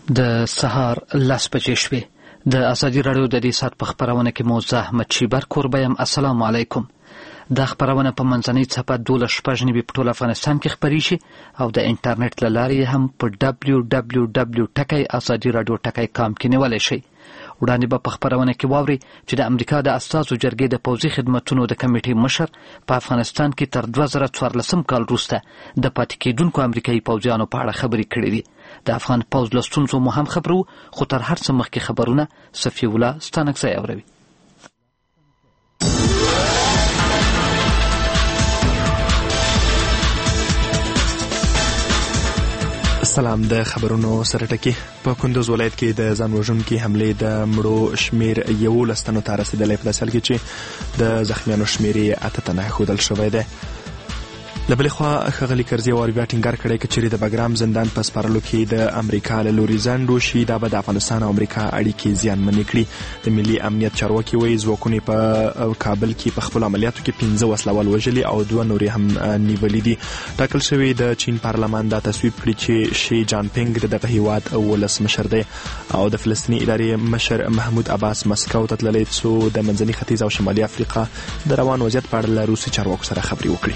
د سهار 10 بجې شوې. د ازادي راډیو د دې ساعت په خبرونه کې مو زه احمد شیبر کوربه یم. السلام علیکم. دا خبرونه په منځنۍ څپه 12 په ټول افغانستان کې خپریږي او د انټرنیټ له لارې هم په www.azadiradio.com کې نیولی شئ. وړاندې به په خبرونه کې واوري چې د امریکا د استازو جرګې د پوځي خدمتونو د کمیټې مشر په افغانستان کې تر 2014 کال وروسته د پاتې کېدونکو امریکایي پوځیانو په اړه خبرې کړې دي. د افغان پوځ له ستونزو مو هم خبرو، خو تر هر څه مخکې خبرونه صفي الله ستانکزی اوروي. سلام. د خبرونو سره ټکی. په کندوز ولایت کې د ځان وژونکي حملې د مړو شمیر 11 تنو ته رسیدلی، په داسې حال کې چې د زخمیانو شمیر 8 تنه ښودل شوی دی. له بلې خوا ښاغلي کرزي وار بیا ټینګار کړی که چېرې د بګرام زندان په سپارلو کې د امریکا له لوري ځنډ وشي، دا به د افغانستان او امریکا اړیکې زیانمنې کړي. د ملي امنیت چارواکي وایي ځواکونه په کابل کې په خپلو عملیاتو کې 15 وسلوال وژلي او 2 نورې هم نیولي دي. ټاکل شوي د چین پارلمان دا تصویب کړي چې شي جان پینګ د دغه هیواد ولسمشر دی او د فلسطیني ادارې مشر محمود عباس مسکو ته تللی څو د منځني ختیځ او شمالي افریقا د روان وضعیت په اړه له روسي چارواکو سره خبرې وکړي.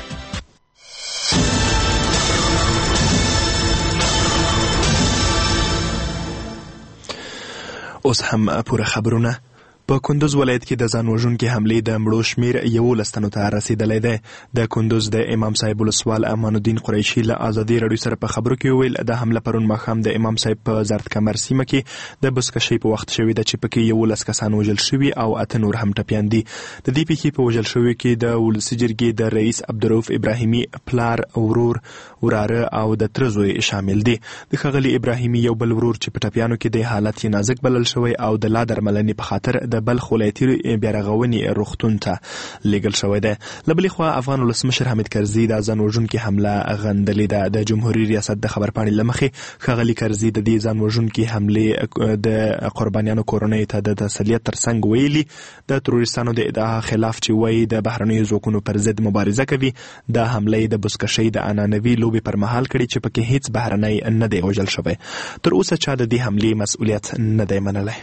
اوس هم پوره خبرونه. په کندوز ولایت کې د ځان وژونکي حملې د مړو شمیر 11 تنو ته رسیدلی دی. د کندوز د امام صاحب ولسوال امان الدین قریشي له ازادي راډیو سره په خبرو کې وویل د حمله پرون ماښام د امام صاحب په زرد کمر سیمه کې د بزکشۍ په وخت شوې ده چې پکې 11 کسان وژل شوي او 8 نور هم ټپیان دي. د دې پیښې په وژل شویو کې د ولسي جرګې د رئیس عبدالرؤف ابراهیمي پلار، ورور، وراره او د تره زوی شامل دي. د ښاغلي ابراهیمي یو بل ورور چې په ټپیانو کې د حالت یې نازک بلل شوی او د لا درملنې په خاطر د بلخ ولایتي بیارغونې روغتون ته لیږل شوی دی. له بلې خوا افغان ولسمشر حامد کرزي د ځان وژونکي حمله غندلې ده. د جمهوري ریاست د خبرپاڼې له مخې ښاغلي کرزي د دې ځان وژونکي حملې د قربانیانو کورنیو ته د تسلیت ترڅنګ ویلي د تروریستانو د ادعا خلاف چې وایي د بهرنیو ځواکونو پر ضد مبارزه کوي. دا حمله د بزکشۍ د عنعنوي لوبې پر مهال کړي چې پکې هیڅ بهرنی نه دی وژل شوی. تر اوسه چا د دې حملې مسؤلیت نه دی منلی.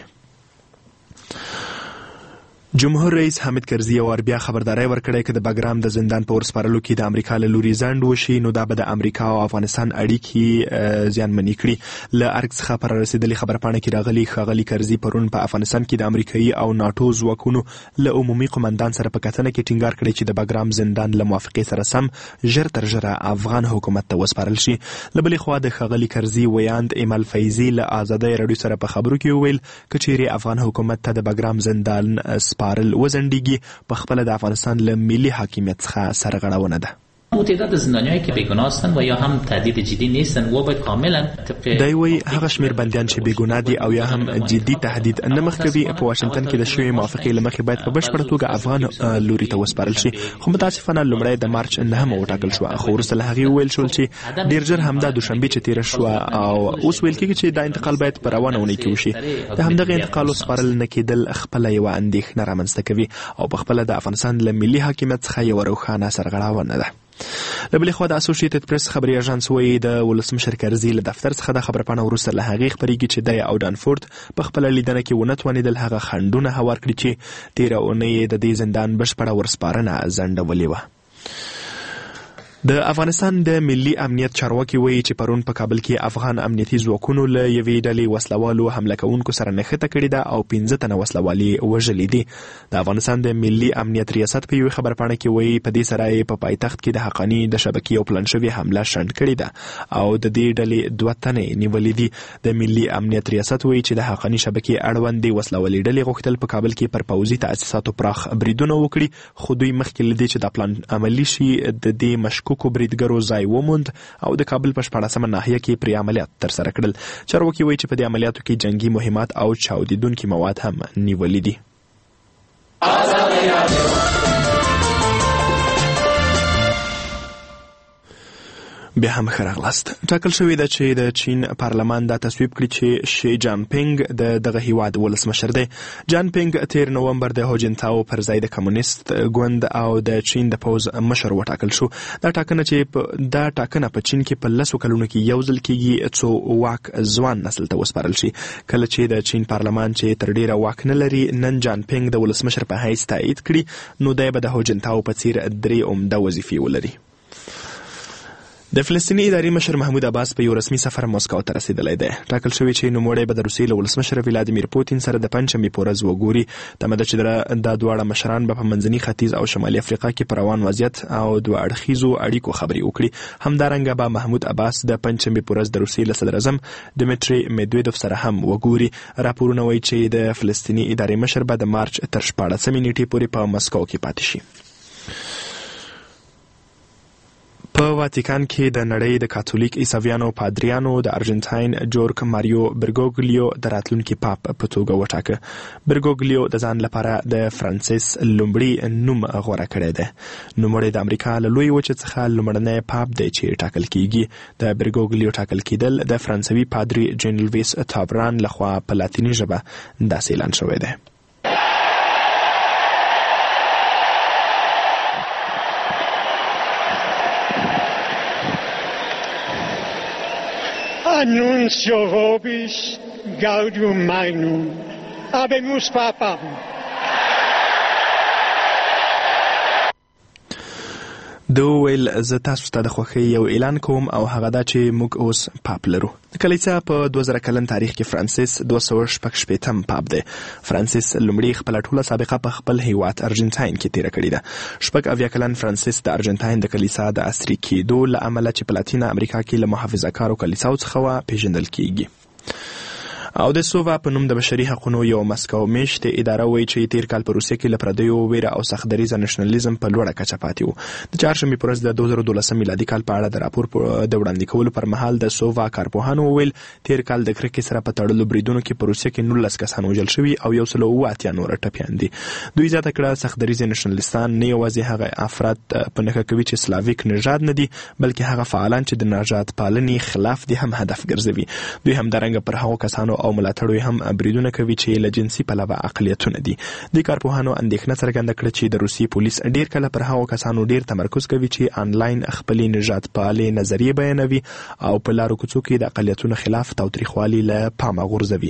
جمهور رئیس حامد کرزي یو وار بیا خبرداری ورکړی که د بګرام د زندان په ورسپارلو کې د امریکا له لوري ځنډ وشي نو دا به د امریکا او افغانستان اړیکې زیانمنې کړي. له ارګ څخه پر رسېدلې خبرپاڼه کې راغلي ښاغلي کرزي پرون په افغانستان کې د امریکایي او ناټو ځواکونو له عمومي قمندان سره په کتنه کې ټینګار کړی چې د بګرام زندان له موافقې سره سم ژر تر ژره افغان حکومت ته وسپارل شي. له بلې خوا د ښاغلي کرزي ویاند ایمل فیضي له ازادۍ راډیو سره په خبرو کې وویل که چیرې افغان حکومت ته د بګرام زندان سپارل وزندگی په خپل د افغانستان له ملي حاکمیت څخه سرغړونه ده. تعداد زندانیایی که بیگناه هستند و یا هم تهدید جدی نیستند و باید کاملا دی وی هغه شمیر بندیان چې بیگناه دي او یا هم جدي تهدید نه مخ کوي په واشنگټن کې د شوی موافقې لمخې باید په بشپړه توګه افغان لوري ته وسپارل شي. خو متاسفانه لومړی د مارچ 9 وټاکل شو، خو وروسته له هغې وویل شول چې ډیر ژر همدا دوشنبه چې تیره شوه او اوس ویل کېږي چې دا انتقال باید په روانه اونۍ کې وشي. د همدغه انتقال وسپارل نه کېدل خپله یوه اندېښنه رامنځته کوي او په خپله د افغانستان له ملي حاکمیت څخه یوه روښانه سرغړونه ده. له بلې خوا د اسوسییټډ پریس خبري اژانس وایي د ولسمشر کرزي له دفتر څخه د خبرپاڼه وروسته له هغې خپرېږي چې دی او ډانفورد په خپله لیدنه کې ونه توانېدل هغه خنډونه هوار کړي چې تېره اونۍ د دې زندان بشپړه ورسپارنه ځنډولې وه. د افغانستان د ملي امنیت چارواکي وایي چې پرون په کابل کې افغان امنیتي ځواکونو له یوې ډلې وسلوالو حمله کوونکو سره نښته کړې ده او 15 تنه وسلوالې وژلي دي. د افغانستان د ملي امنیت ریاست په یوې خبرپاڼه کې وایي په دې سره یې په پایتخت کې د حقاني د شبکې او پلان شوې حمله شنډ کړې ده او د دې ډلې 2 تنې نیولې دي. د ملي امنیت ریاست وایي چې د حقاني شبکې اړوند د وسلوالې ډلې غوښتل په کابل کې پر پوځي تاسیساتو پراخ بریدونه وکړي، خو دوی مخکې له دې چې دا پلان عملي شي د دې مشکوکو بریدګرو ځای وموند او د کابل په 14مه ناحیه کې پرې عملیات ترسره کړل. چارواکي وایي چې په دې عملیاتو کې جنگي مهمات او چاودیدونکي مواد هم نیولي دي. بیا هم ښه راغلاست. ټاکل شوې ده چې د چین پارلمان دا تصویب کړي چې شي جان پینګ د دغه هیواد ولسمشر دی. جان پینګ تیر نومبر د هوجنتاو پر ځای د کمونیست ګوند او د چین د پوز مشر وټاکل شو. دا ټاکنه په چین کې په 10 کلونو کې یو ځل کېږي څو واک ځوان نسل ته وسپارل شي. کله چې د چین پارلمان چې تر ډیره واک نه لري نن جان پینګ د ولسمشر په حیث تایید کړي، نو دی به د هوجنتاو په څیر 3 عمده وظیفې ولري. د فلسطیني اداري مشر محمود عباس په یو رسمي سفر مسکو ته رسیدلی دی. ټاکل شوی چې نوموړی به د روسیې له ولسمشر ولادیمیر پوتین سره د پنجشنبې په ورځ وګوري. تمه ده چې دا دواړه مشران به په منځني ختیځ او شمالي افریقا کې په روان وضعیت او دوه اړخیزو اړیکو خبرې وکړي. همدارنګه به محمود عباس د پنجشنبې په ورځ د روسیې له صدر اعظم دمیټري میدویدوف سره هم وګوري. راپورونه وایي چې د فلسطیني اداري مشر به د مارچ تر 14 نیټې پورې په مسکو کې پاتې شي. په واتیکان کې د نړۍ د کاتولیک عیسویانو پادریانو د ارجنټاین جورج ماریو برګوګلیو د راتلونکي پاپ په توګه وټاکه. برګوګلیو د ځان لپاره د فرانسیس لومړی نوم غوره کړی دی. نوموړی د امریکا له لوی وچې څخه لومړنی پاپ دی چې ټاکل کیږي. د برګوګلیو ټاکل کیدل د فرانسوي پادری جین لویس تابران لخوا په لاتینی ژبه داسې اعلان شوی دی. Annuncio vobis gaudium magnum, habemus papam. دو ویل زه تاسو ته د خوښۍ یو اعلان کوم او هغه دا چې موږ اوس پاپ لرو. د کلیسا په 2000 کلن تاریخ کې فرانسیس 216 پاپ دی. فرانسیس لومړی خپل ټوله سابقه په خپل هیواد ارجنټاین کې تیر کړې ده. 18 کلن فرانسیس د ارجنټاین د کلیسا د عصري کېدو له امله چې په لاتینه امریکا کې له محافظه‌کارو کلیساو څخه پیژندل کیږي. او د سووا په نوم د بشري حقوقو یو مسکو میشته اداره وایي چې تیر کال په روسیه کې له پردیو ویره او سختدریزه نېشنلېزم په لوړه کچه پاتې وو. د چهارشنبې په ورځ د 2012 میلادي کال په اړه د راپور د وړاندې کولو پر مهال د سووا کارپوهانو وویل تیر کال د کرکې سره په تړلو بریدونو کې په روسیه کې 19 کسان وژل شوي او 108 نور ټپیان دي. دوی زیاته کړه سختدریزه نېشنلستان نه یوازې هغه افراد په نښه کوي چې سلاویک نژاد نه دي، بلکې هغه فعالان چې د نژاد پالنې خلاف دي هم هدف ګرځوي. دوی همدارنګه پر هغو کسانو او ملاتړو هم بریدونه کوي چې له جنسي پلوه اقلیتونه دي. د کارپوهانو اندېښنه څرګنده کړه چې د روسي پولیس ډیر کله پر هغو کسانو ډیر تمرکز کوي چې آنلاین خپلې نژاد پالې نظریې بیانوي او په لارو کوڅو کې د اقلیتونو خلاف تاوتریخوالي له پامه غورځوي.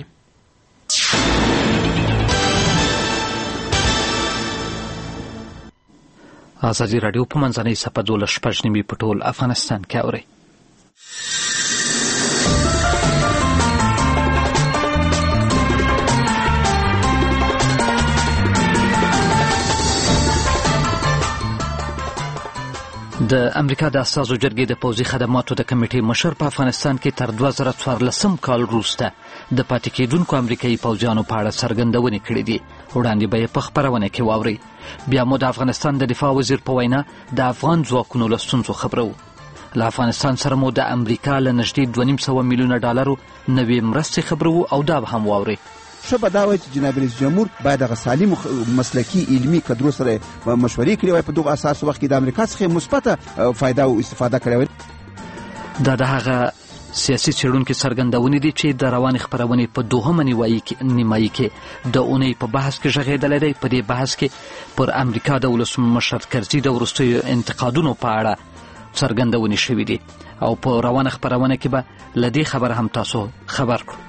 ازادي راډیو په منځنۍ سپه 12 په ټول افغانستان کې اوري. د امریکا د اساسو جرګې د پوځي خدماتو د کمیټې مشر په افغانستان کې تر 2014 کال وروسته د پاتې کېدونکو امریکایي پوځیانو په اړه څرګندونې کړې دي. وړاندې به یې په خپرونه کې واورئ. بیا مو د افغانستان د دفاع وزیر په وینا د افغان ځواکونو له ستونزو خبرو. له افغانستان سره مو د امریکا له نږدې 2.5 میلیونه ډالرو نوې مرستې خبرو او دا به هم واورئ. ښه به دا وایي چې جناب رئیس جمهور باید هغه سالم مسلکي علمي کدرو سره مشورې کړې وای په دغه اساس وخت کې د امریکا څخه مثبته فایده او استفاده کړې وای. دا د هغه سیاسي څېړونکي څرګندونې دي چې د روانې خپرونې په دوهمه نیمایي کې د اونۍ په بحث کې غږېدلی دی. په دې بحث کې پر امریکا د ولسمشر کرزي د وروستیو انتقادونو په اړه څرګندونې شوي دي او په روانه خپرونه کې به له دې خبره هم تاسو خبر کړو.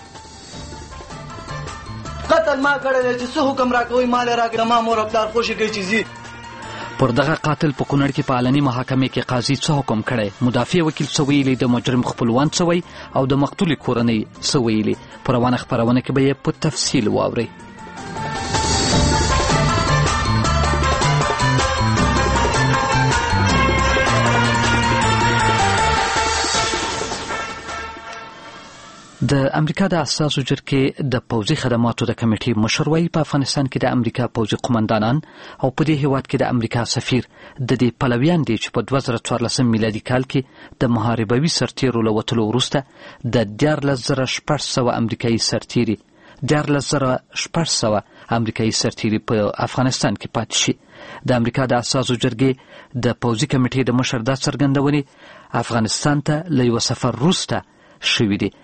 قتل ما کړی دی چې څه حکم راکوي مال راکړي ما مور پلار خوشي کوي چې زی پر دغه قاتل په کونړ کې په علني محاکمې کې قاضي څه حکم کړی، مدافع وکیل څه ویلي، د مجرم خپلوان څه وایي او د مقتول کورنۍ څه ویلي. په روانه خپرونه کې به یې په تفصیل واورئ. د امریکا د اساسو جرګې د پوځي خدماتو د کمیټې مشر وایي په افغانستان کې د امریکا پوځي قومندانان او په دې هیواد کې د امریکا سفیر د دې پلویان دي چې په 2014 میلادي کال کې د محاربوي سرتیرو له وتلو وروسته د 14600 امریکایي سرتیري 14600 امریکایي سرتیري په افغانستان کې پاتې شي. د امریکا د اساسو جرګې د پوځي کمیټې د مشر دا څرګندونې افغانستان ته له یو سفر وروسته شوي دي.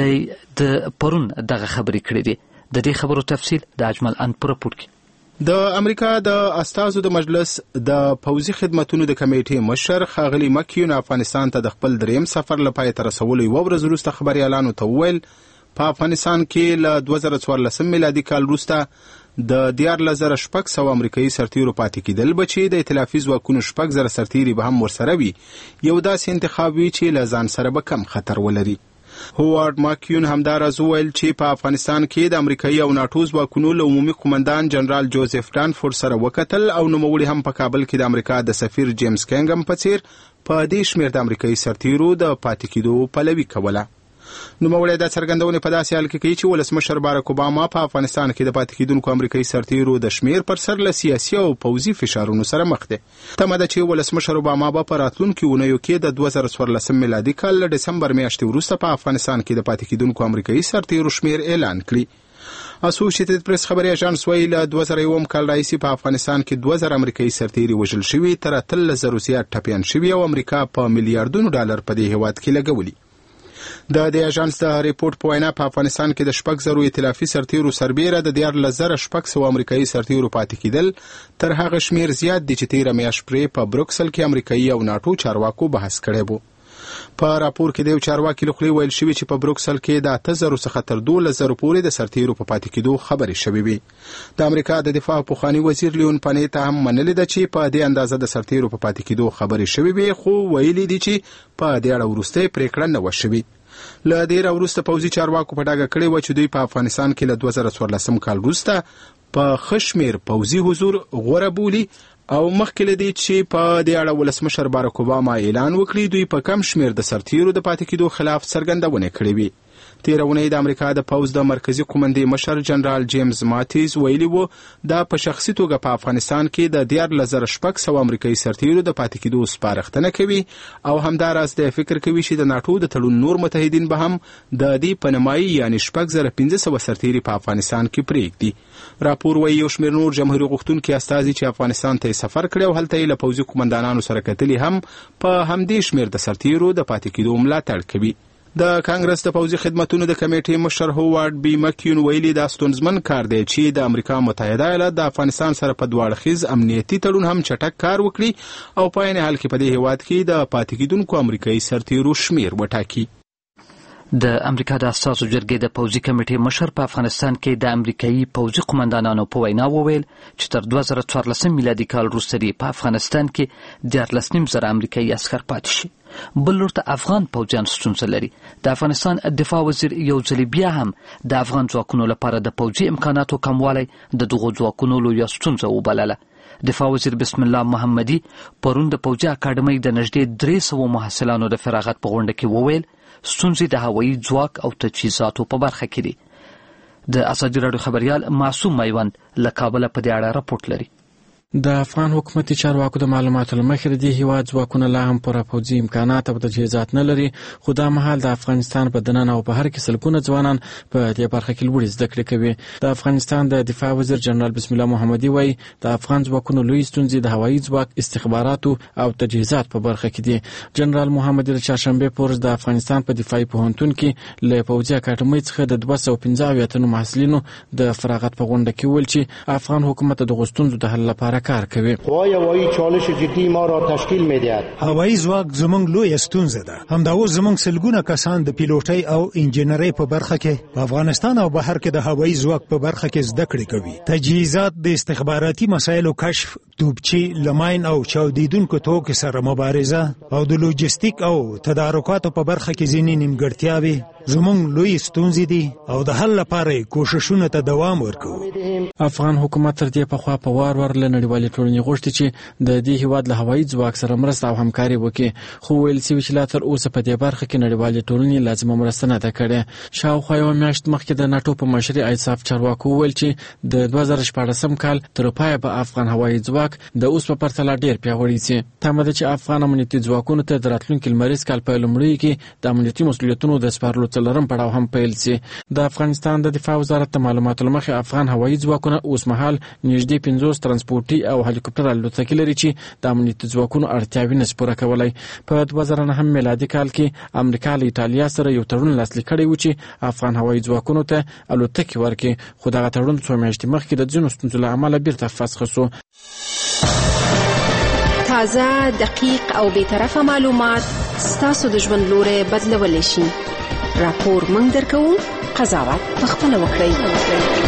د پرون دغه خبرې کړې دي. د دې خبرو تفصیل د اجمل ان په رپورټ کې. د امریکا د استازو د مجلس د پوځي خدماتو د کمیټې مشر ښاغلي مکیون افغانستان ته د خپل دریم سفر لپاره تر رسولو یو ورځ وروسته خبريالانو ته وویل په افغانستان کې له 2014 میلادي کال وروسته د 14,600 امریکایي سرتیرو پاتې کېدل به چې د ائتلافي ځواکونو 6,000 سرتیري به هم ورسره وي، یو داسې انتخاب وي چې له ځان سره به کم خطر ولري. هوارد ماکیون همداراز وویل چې په افغانستان کې د امریکایي او ناټو ځواکونو له عمومي قومندان جنرال جوزف ډانفورد سره وکتل او نوموړي هم په کابل کې د امریکا د سفیر جیمز کینګم په څیر په دې شمېر د امریکایي سرتیرو د پاتې کېدو پلوي کوله. نوموړی دا څرګندونه په داسې حال کې کوي چې ولسمشر باراک اوباما په افغانستان کې د پاتې کېدونکو امریکایي سرتیرو د شمېر پر سر له سیاسي او پوځي فشارونو سره مخ دی. تمه ده چې ولسمشر اوباما به په راتلونکو اونیو کې د 2014 میلادي کال له ډسمبر میاشتې وروسته په افغانستان کې د پاتې کېدونکو امریکایي سرتیرو شمېر اعلان کړي. اسوسییټډ پریس خبري اژانس وایي له 2001 کال راهیسې په افغانستان کې 2000 امریکایي سرتیري وژل شوي، تر 13,000 زیات ټپیان شوي او امریکا په میلیارډونو ډالر په دې هیواد کې لګولي. د دې اژانس د ریپورت په وینا په افغانستان کې د 6,000 ائتلافي سرتیرو سربیره د 14,600 امریکایي سرتیرو پاتې کېدل تر هغه شمیر زیات دي چې تیره میاشت پرې په بروکسل کې امریکایي او ناټو چارواکو بحث کړی وو. په راپور کې د یو چارواکي له خولې ویل شوي چې په بروکسل کې د 8,000 څخه تر 12,000 پورې د سرتیرو په پاتې کېدو خبرې شوې وي. د امریکا د دفاع پخوانی وزیر لیون پانیتا هم منلې ده چې په دې اندازه د سرتیرو په پاتې کېدو خبرې شوې وي، خو ویلي دي چې په دې اړه وروسته پریکړه نه وشوي. له ډېر وروسته پوځي چارواکو په ډاګه کړی و چې دوی په افغانستان کې له 2014 کال وروسته په خشمیر پوځي حضور غوره بولي او مخکې له دې چې په دې اړه ولسمشر باراک اوباما اعلان وکړي دوی په کم شمیر د سرتیرو د پاتې کېدو خلاف څرګندونه کړې وي. تیره اونۍ د امریکا د پوځ د مرکزی قومندې مشر جنرال جیمز ماتیز ویلي وو دا په شخصي توګه په افغانستان کې د 14,600 امریکایي سرتیرو د پاتې کېدو سپارښتنه کوي او همداراز د فکر کوي چې د ناټو د تړون نور متحدین به هم د دې په نمایي یعنی 6,500 سرتیري په افغانستان کې پرېږدي. راپور وایي یو شمېر نور جمهوریت غوښتونکي استازي چې افغانستان ته سفر کړی او هلته یې له پوځي قومندانانو سره کتلي هم په همدې شمېر د سرتیرو د پاتې کېدو ملاتړ کوي. د کانګرس د پوځي خدماتو د کمیټې مشر هوارد بی مکیون ویلي دا ستونزمن کار دی چې د امریکا متحده ایالات د افغانستان سره په دواړه خیز امنیتي تړون هم چټک کار وکړي او په عین حال کې په دې هیواد کې د پاتې کېدونکو امریکایي سرتیرو شمیر وټاکي. د امریکا د اساسو جرګې د پوځي کمیټې مشر په افغانستان کې د امریکایي پوځي قومندانانو په وینا وویل چې تر 2014 میلادي کال وروسته په افغانستان کې 14,500 امریکایي عسکر پاتې شي. بل لور ته افغان پوځیان ستونزه لري. د افغانستان دفاع وزیر یو ځل بیا هم د افغان ځواکونو لپاره د پوځي امکاناتو کموالی د دغو ځواکونو لویه ستونزه وبلله. دفاع وزیر بسم الله محمدي پرون د پوځي اکاډمۍ د نږدې 300 محصلانو د فراغت په غونډه کې وویل ستونزې د هوایي ځواک او تجهیزاتو په برخه کې دي. د ازادي راډیو خبریال معصوم میوند له کابل په دې اړه راپورټ لري. د افغان حکومتي چارواکو د معلوماتو له مخې د دې هیواد ځواکونه لا هم پوره پوځي امکانات او تجهیزات نه لري، خو دا مهال د افغانستان په دننه او بهر کې سلګونه ځوانان په دې برخه کې لوړې زده کړې کوي. د افغانستان د دفاع وزیر جنرال بسم الله محمدي وایي د افغان ځواکونو لوی ستونزې د هوایي ځواک، استخباراتو او تجهیزات په برخه کې دي. جنرال محمدي د چهارشنبه په ورځ د افغانستان په دفاعي پوهنتون کې له پوځي اکاډمۍ څخه د 215 تنو محصلینو د فراغت په غونډه کې ویل چې افغان حکومت د غوښتنو د حل لپاره کار کوي. هوایی چالش جدی ما را تشکیل می‌دهد. هوایی ځواک زموږ لویه ستونزه ده. همدا اوس زموږ سلګونه کسان د پیلوټۍ او انجینرۍ په برخه کې په افغانستان او بهر کې د هوایی ځواک په برخه کې زده کړې کوي. تجهیزات، د استخباراتي مسایلو کشف، توپچې، لماین او چاودیدونکو توکو سره مبارزه او د لوجستیک او تدارکاتو په برخه کې ځینې نیمګړتیاوې زموږ لوی ستونزې دي او د حل لپاره کوششونه ته دوام ورکوو. افغان حکومت تر دې پخوا په وار له نړیوالې ټولنې غوښتي چې د دې هیواد له هوایي ځواک سره مرسته او همکاري وکړي، خو ویل شوي چې لا تر اوسه په دې برخه کې نړیوالې ټولنې لازمه مرسته نه ده کړې. شاوخوا یوه میاشت مخکې د ناټو په مشري ایساف چارواکو وویل چې د 2014 کال تر پایه به افغان هوایي ځواک د اوس په پرتله ډېر پیاوړی شي. تمه ده چې افغان امنیتي ځواکونو ته د راتلونکي لمریز کال په لومړیو کې د امنیتي مسؤلیتونو د سپارلو څلورم پړاو هم پیل شي. د افغانستان د دفاع وزارت د معلوماتو له مخې افغان هوایي ځواکونه اوس مهال نږدې 50 ترانسپورټي او هلیکوپټر الوتکې لري چې د امنیتي ځواکونو اړتیاوې نشي پوره کولی. په 2009 میلادي کال کې امریکا له ایټالیا سره یو تړون لاسلیک کړی و چې افغان هوایي ځواکونو ته الوتکې ورکړي، خو دغه تړون څو میاشتې مخکې د ځینو ستونزو له امله بیرته فسخ شو. تازه، دقیق او بېطرفه معلومات ستاسو د ژوند لوری بدلولی شي. راپور موږ درکوو، قضاوت پخپله وکړئ.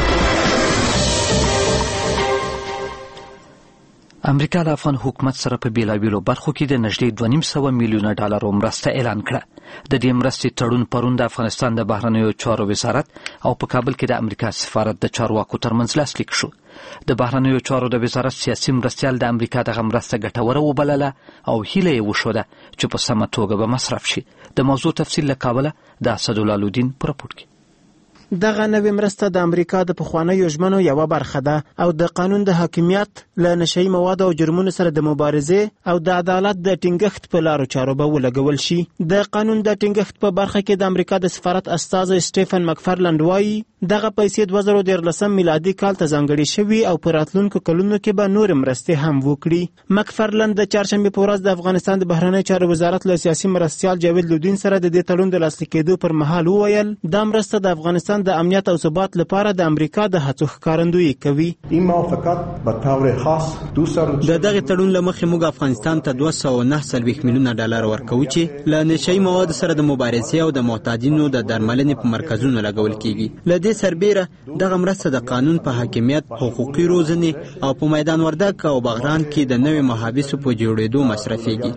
امریکا د افغان حکومت سره په بیلابیلو برخو کې د نږدې 2.5 میلیونه ډالرو مرسته اعلان کړه. د دې مرستې تړون پرون د افغانستان د بهرنیو چارو وزارت او په کابل کې د امریکا سفارت د چارواکو ترمنځ لاسلیک شو. د بهرنیو چارو د وزارت سیاسي مرستیال د امریکا دغه مرسته ګټوره وبلله او هیله یې وښوده چې په سمه توګه به مصرف شي. د موضوع تفصیل له کابله د اسدالله لودین په راپور کې. دغه نوې مرسته د امریکا د پخوانیو ژمنو یوه برخه ده او د قانون د حاکمیت له نشهیي موادو او جرمونو سره د مبارزې او د عدالت د ټینګښت په لارو چارو به ولګول شي. د قانون د ټینګښت په برخه کې د امریکا د سفارت استازی سټیفن مکفرلند وایي دغه پیسې 2013 میلادي کال ته ځانګړې شوي او په راتلونکو کلونو کې به نورې مرستې هم وکړي. مکفرلند د چهارشنبې په ورځ د افغانستان د بهرنیو چارو وزارت له سیاسي مرستیال جاوید لودین سره د دې تړون د لاسلیک کېدو پر مهال وویل دا مرسته د افغانستان د امنیت او ثبات لپاره د امریکا د هڅو ښکارندویي کوي. این موافقت به طور خاص د دغه تړون له مخې موږ افغانستان ته 249 میلیونه ډالر ورکوو چې له نشهیي موادو سره د مبارزې او د معتادینو د درملنې په مرکزونو لګول کیږي. له دې سربیره دغه مرسته د قانون په حاکمیت، حقوقي روزنې او په میدان وردګ او بغران کې د نوې محابسو په جوړېدو مصرفېږي.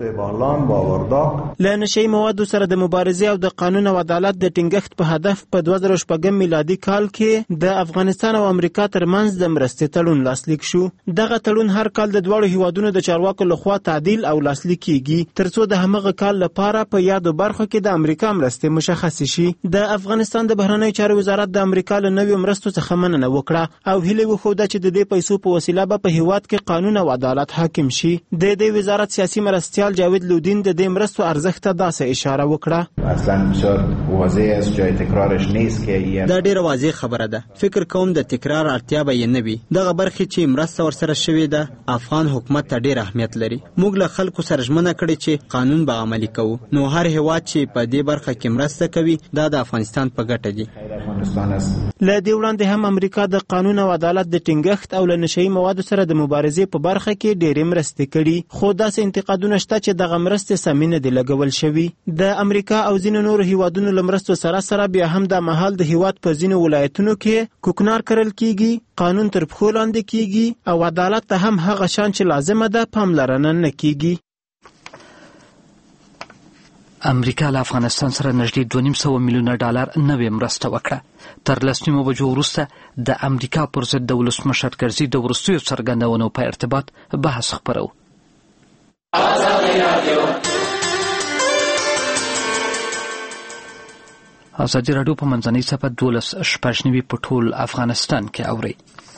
له نشهیي موادو سره د مبارزې او د قانون او عدالت د ټینګښت په هدف په 2006 میلادي کال کې د افغانستان او امریکا ترمنځ د مرستې تړون لاسلیک شو. دغه تړون هر کال د دواړو هیوادونو د چارواکو لخوا تعدیل او لاسلیک کیږي ترڅو د همغه کال لپاره په یادو برخو کې د امریکا مرستې مشخص شي. د افغانستان د بهرنیو چارو وزارت د امریکا له نویو مرستو څخه مننه وکړه او هیله وښوده چې د دې پیسو په وسیله به په هیواد کې قانون او عدالت حاکم شي. د دې وزارت سیاسي مرستیال جاوید لودین د دې مرستو ارزښت ته داسې اشاره وکړه. اصلا بسیار واضح است، جای تکرارش نیست که دا ډیره واضح خبره ده. فکر کوم د تکرار اړتیا به یې نه وي. دغه برخې چې مرسته ورسره شوې ده افغان حکومت ته ډیر اهمیت لري. موږ له خلکو سره ژمنه کړې چې قانون به عملي کوو. نو هر هیواد چې په دې برخه کې مرسته کوي دا د افغانستان په ګټه دي. له دې وړاندې هم امریکا د قانون او عدالت د ټینګښت او له نشهیي موادو سره د مبارزې په برخه کې ډېرې مرستې کړي، خو داسې انتقادونه شته چې دغه مرستې سمې نه دي لګول شوي. د امریکا او ځینو نورو هیوادونو له مرستو سره سره بیا هم د مهال د هیواد په ځینو ولایتونو کې کوکنار کرل کیږي، قانون تر پښو لاندې کیږي او عدالت ته هم هغه شان چې لازمه ده پاملرنه نه کیږي. امریکا له افغانستان سره نږدې 2.5 میلیونه ډالر نوې مرسته وکړه. تر 10 بجو وروسته د امریکا پر ضد د ولسمشر کرزي د وروستیو څرګندونو په ارتباط بحث خپرو. ازادي راډیو په منځنۍ صفحه 12 په ټول افغانستان کې اوري.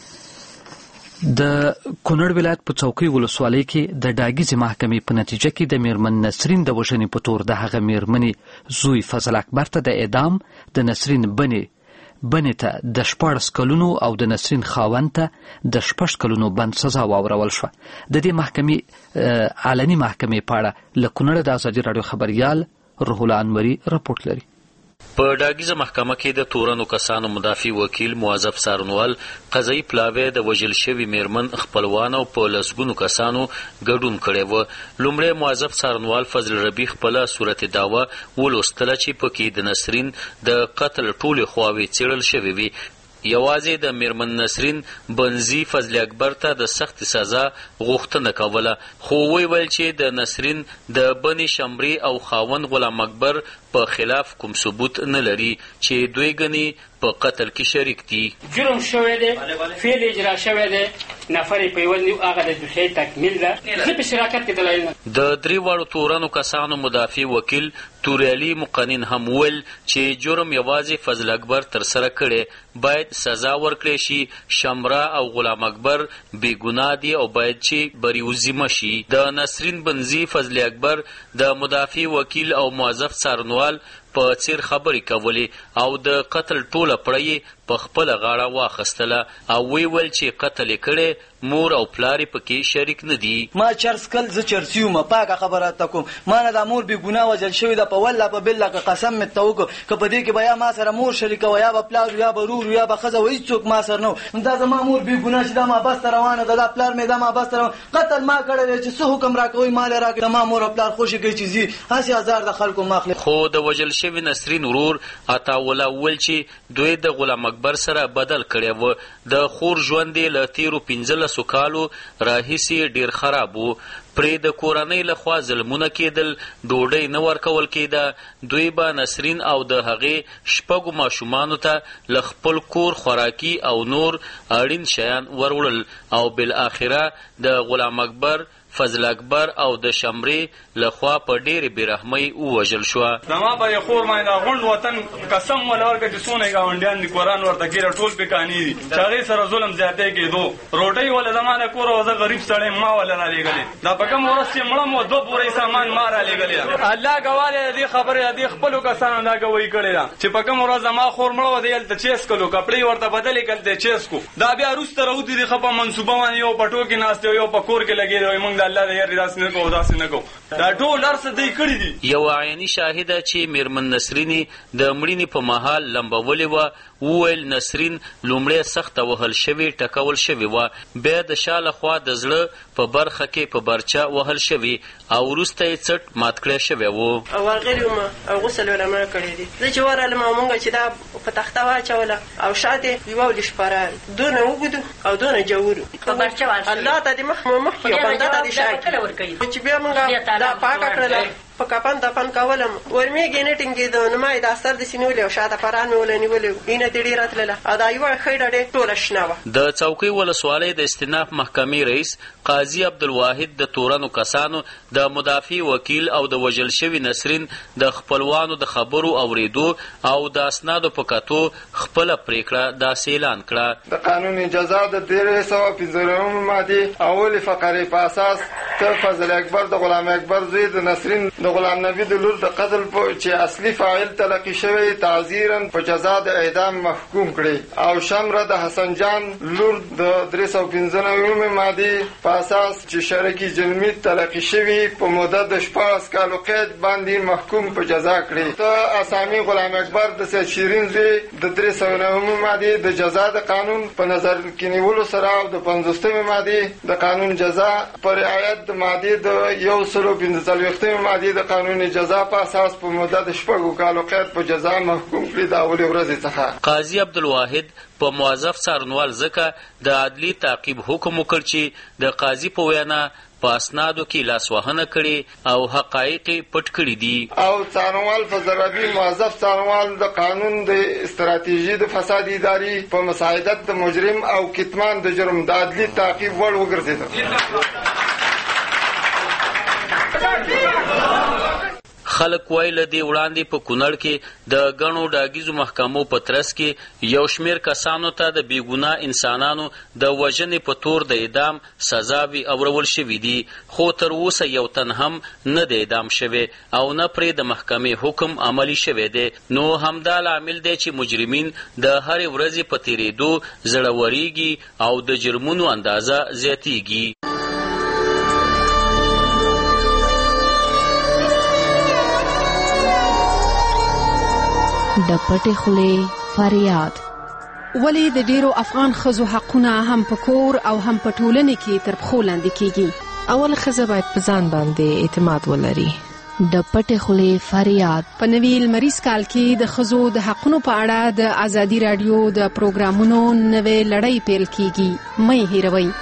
د کونړ ولایت په چوکۍ ولسوالۍ کې د ډاګیزې محکمې په نتیجه کې د میرمن نسرین د وژنې په تور د هغه میرمنې زوی فضل اکبر ته د اعدام، د نسرین بنې ته د 14 کلونو او د نسرین خاوند ته د 6 کلونو بند سزا واورول شوه. د دې محکمې علني محکمې په اړه له کونړ د ازادي راډیو خبريال روح الله انوري راپورټ لري. په ډاګیزه محکمه کې د تورنو کسانو مدافع وکیل معذب سارنوال قضایي پلاوی د وژل شوي میرمن خپلوان او په لسګونو کسانو ګډون کړی و. لومړی معذب سارنوال فضل ربی خپله صورت دعوه ولوستله چې پکې د نسرین د قتل ټولې خواوې څېړل شوې وي. یوازې د میرمن نسرین بنزي فضل اکبر ته د سخت سزا غوښتنه کوله، خو ویل چې د نسرین د بنې شمري او خاوند غلام اکبر په خلاف کوم ثبوت نه لري چې دوی ګنې په قتل کې شریک دي. جرم شوی دی، فعل اجرا شوی دی، نفر په یو نیو هغه د دوی تکمیل ده. زه په شراکت کې دلایل د درې واړو تورنو کسانو مدافع وکیل توریالي مقنن هم ویل چې جرم یوازې فضل اکبر تر سره کړي، باید سزا ورکړي شي. شمرا او غلام اکبر بې ګناه دي او باید چې بریوزیمه شي. د نسرین بنزي فضل اکبر د مدافع وکیل او معذب سارنوال په څیر خبرې کولې او د قتل ټوله پړه په خپله غاړه واخیستله او ویل چې قتل یې کړی مور او پلار یې پکې شریک نه دي. ما چرس کل زه چرسی وم پاکه خبره ته کوم ما نه دا مور بې ګناه وژل شوې ده په والله په بالله که قسم مې ته وکړو که په دې کې به یا ما سره مور شریکه وه یا به پلار یا به رور یا به ښځه وه هېڅوک ما سره نه و. دا زما مور بې ګناه چې دا ما بس ته روانه ده دا پلار مې دا ما بس ته روانه قتل ما کړی دی چې څه حکم راکوئ مال یې راکړي ما مور او پلار خوشي کوي چې ځي هسې هزار د خلکو ماخلي. خو د وژل شوي نسرین ورور عطاالله وویل چې دوی د غلام اکبر سره بدل کړی و. د خور ژوند یې له تېرو 15 کالو راهیسې ډېر خراب و. پرې د کورنۍ لخوا ظلمونه کېدل، ډوډۍ نه ورکول کېده. دوی به نسرین او د هغې 6 ماشومانو ته له خپل کور خوراکي او نور اړین شیان وروړل او بالاخره د غلام اکبر، فضل اکبر او د شمرې لخوا په ډېرې بېرحمۍ ووژل شوه. زما به یې خور ما د غونډ وطن قسم وله ورکړه چې څونه یې ګاونډیان دي قرآن ورته ګیره ټول پې قانع دي چې هغې سره ظلم زیاتی کېدو. روټۍ وله زما د کور وه زه غریب سړی ما وله رالېږلې دا په کوم ورځ چې مړم و 2 بورۍ سامان ما رالېږلې ده. الله ګواه دی د دې خبرې د دې خپلو کسانو دا ګواهي کړې ده چې په کوم ورځ زما خور مړه وه دی هلته چیس کړلو کپړې ورته بدلې کړل ته چیس کو. دا بیا وروسته راوتې دي ښه په منصوبه باندې یو په ټوکې ناست یو په کور کې لګېدی وایي موږ د الله د یارې داسې نه کوو داسې نه کوو. دا ټول هر څه دوی کړي دي. یوه عیني شاهده چې میرمن نسرینې د مړینې په مهال لمبولې وه وویل نسرین لومړی سخته وهل شوې ټکول شوې وه، بیا د شا لخوا د زړه په برخه کې په برچه وهل شوې او وروسته یې څټ مات کړی شوی و. او ورغلي وم او غسل وله ما کړی دي. زه چې ورغلم او مونږ چې دا په تخته واچوله او شاته یوه ولې شپران دونه اوږدو او دونه جوړو په برچه واچوله. الله ته دې مخکې او بنده ته دې شاکي چې بیا مونږ دا پاکه کړله په کپن دپن کولم ورمېږې نه ټینګېده نو ما یې دا سر داسې نیولې او شاته پران مې وله نیولې وینه ترې ډېره تلله او دا یوه خیډه ډېر ټوله شنه وه. د څوکۍ ولسوالۍ د استیناف محکمې رئیس قاضي عبدالواحد د تورنو کسانو د مدافع وکیل او د وژل شوي نسرین د خپلوانو د خبرو اوریدو او د اسنادو په کتو خپله پریکړه داسې اعلان کړه. د قانون جزا د 315 مادې اولې فقرې په اساس ته فضل اکبر د غلام اکبر زوی د نسرین د غلام نبی د لور د قتل چې اصلي فاعل تلقي شوی تعزیرا په جزا د اعدام محکوم کړي او شمره د حسن جان لور د 315 مادې په اساس چې شرکی جرمي تلقي شوی په مدت د 14 کالو قید باندې محکوم په جزا کړي. ته اسامي غلام اکبر د سید شیرین زوی د 309 مادې د جزا د قانون په نظر کې نیولو سره او د 50 مادې د قانون جزا پر رعایت د مادې د 145 مادې د قانون جزا په اساس په مدت د 6 کالو قید په جزا محکوم کړي د اولې ورځې څخه. قاضي عبدالواحد په موظف څارنوال ځکه د عدلي تعقیب حکم وکړ چې د قاضي په وینا په اسنادو کې لاسوهنه کړي او حقایق پټ کړي دي. او څارنوال فضلربي موظف څارنوال د قانون د استراتیژي د فساد اداري په مساعدت د مجرم او کتمان د جرم د عدلي تعقیب وړ وګرځېد. خلک وایي له دې وړاندې په کونړ کې د ګڼو ډاګیزو محکمو په ترڅ کې یو شمېر کسانو ته د بېګناه انسانانو د وژنې په تور د اعدام سزاوې اورول شوي دي، خو تر اوسه یو تن هم نه د اعدام شوی او نه پرې د محکمې حکم عملي شوی دی. نو همدا لامل دی چې مجرمین د هرې ورځې په تېرېدو زړورېږي او د جرمونو اندازه زیاتېږي. د پټې خولې فریاد. ولې د ډیرو افغان ښځو حقونه هم په کور او هم په ټولنه کې تر پښو لاندې کیږي؟ اول ښځه باید په ځان باندې اعتماد ولري. د پټې خولې فریاد په نوي لمریز کال کې د ښځو د حقونو په اړه د ازادي راډیو د پروګرامونو نوې لړۍ پیل کیږي. مه هېروئ.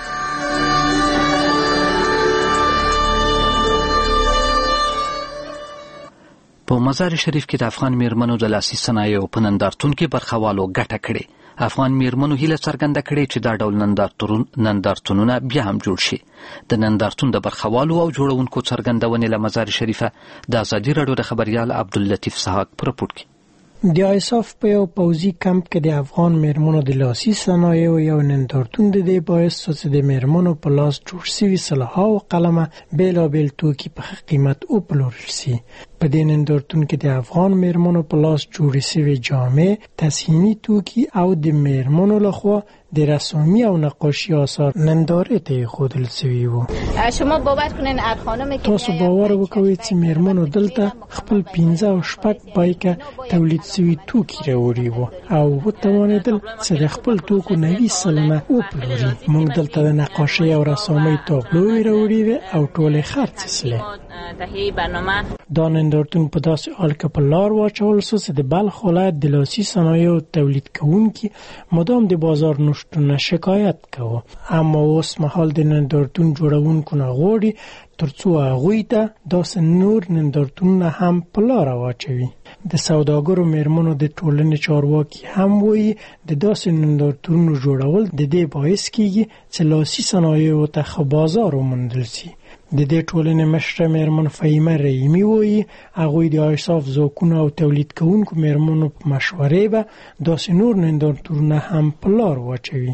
په مزار شریف کې د افغان میرمنو د لاسي صنایعو په نندارتون کې برخوالو ګټه کړې. افغان میرمنو هیله څرګنده کړې چې دا ډول نندارتونونه بیا هم جوړ شي. د نندارتون د برخوالو او جوړونکو څرګندونې له مزار شریفه د ازادي راډیو د خبریال عبداللطیف سحاق په رپورټ کې. د ایساف په یو پوځي کمپ کې د افغان میرمنو د لاسي صنایعو یو نندارتون د دې باعث چې د میرمنو په لاس جوړ شوي سلاح او قلمه بیلابیل توکي په قیمت وپلورل شي. په دې نندارتون کې د افغان میرمنو په لاس جوړې شوې جامې، تزییني توکي او د میرمنو لخوا د رسامي او نقاشي آثار نندارې ته ایښودل شوي وو. شما باور کنین هر خانمی که تاسو باور وکوئ چې میرمنو دلته خپل 15 او 6 بایکه تولید شوي توکي راوړي وو او وتوانېدل چې د خپل توکو 90% وپلوري. موږ دلته د نقاشۍ او رسامۍ تابلوې راوړي وې او ټولې خرڅې شوې. دا نندارتون په داسې حال کې په لار واچول شو چې د بلخ ولایت د لاسي صنایعو تولید کوونکي مدام د بازار نشتون شکایت کوي، اما اوس مهال د نندارتون جوړونکو نه غواړي ترڅو هغوی ته داسې نور نندارتونونه هم په لار واچوي. د سوداګرو میرمنو د ټولنې چارواکي هم وایي د داسې نندارتونونو جوړول د دې باعث کیږي چې لاسي صنایعو ته ښه بازار وموندل شي. د دې ټولنې مشره میرمن فهیمه رحیمي وایي هغوی د ایصاف ځواکونو او تولید کوونکو میرمنو په مشورې به داسې نور نندارتونونه هم په لار واچوي.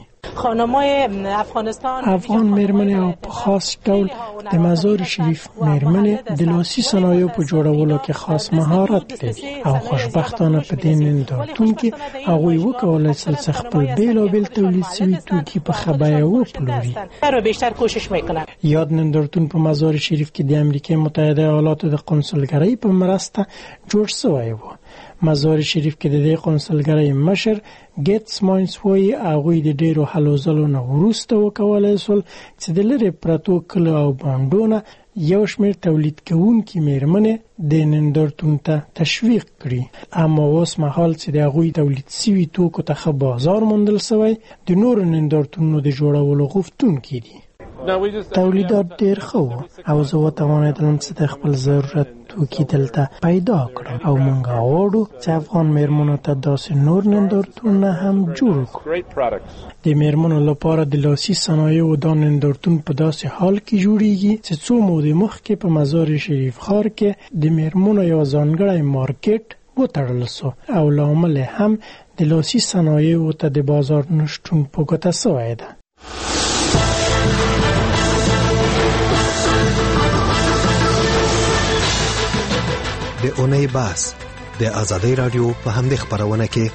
افغان میرمنې او په خاص ډول د مزار شریف میرمنې د لاسي صنایعو په جوړولو کې خاص مهارت لري او خوشبختانه په دې نندارتون کې هغوی وکولی شول چې خپل بیلابیل تولید شوي توکي په ښه بیه وپلوري. یاد نندارتون په مزار شریف کې د امریکا متحده ایالاتو د قونسلګرۍ په مرسته جوړ شوی و. مزار شریف کې د دې قونسلګرۍ مشر ګیټس ماینز وایي هغوی د ډېرو هلو ځلو نه وروسته وکولی شول چې د لرې پرتو کلیو او بانډونه یو شمېر تولید کوونکي میرمنې د نندارتون ته تشویق کړي، اما اوس مهال چې د هغوی تولید شوي توکو ته ښه بازار موندل شوی د نورو نندارتونونو د جوړولو غوښتونکي دي. تولیدات ډېر ښه وو او زه وتوانېدلم چې د خپل ضرورت توکي دلته پیدا کړم او موږ غواړو چې افغان میرمنو ته داسې نور نندارتونونه هم جوړ کړو. د میرمنو لپاره د لاسي صنایعو دا نندارتون په داسې حال کې جوړیږي چې څو مودې مخکې په مزار شریف ښار کې د میرمنو یو ځانګړی مارکیټ وتړل شو او لامل هم د لاسي صنایعو ته د بازار نشتون په ګوته شوی ده. د اونۍ باس د آزادۍ رادیو په همدې خپرونه کې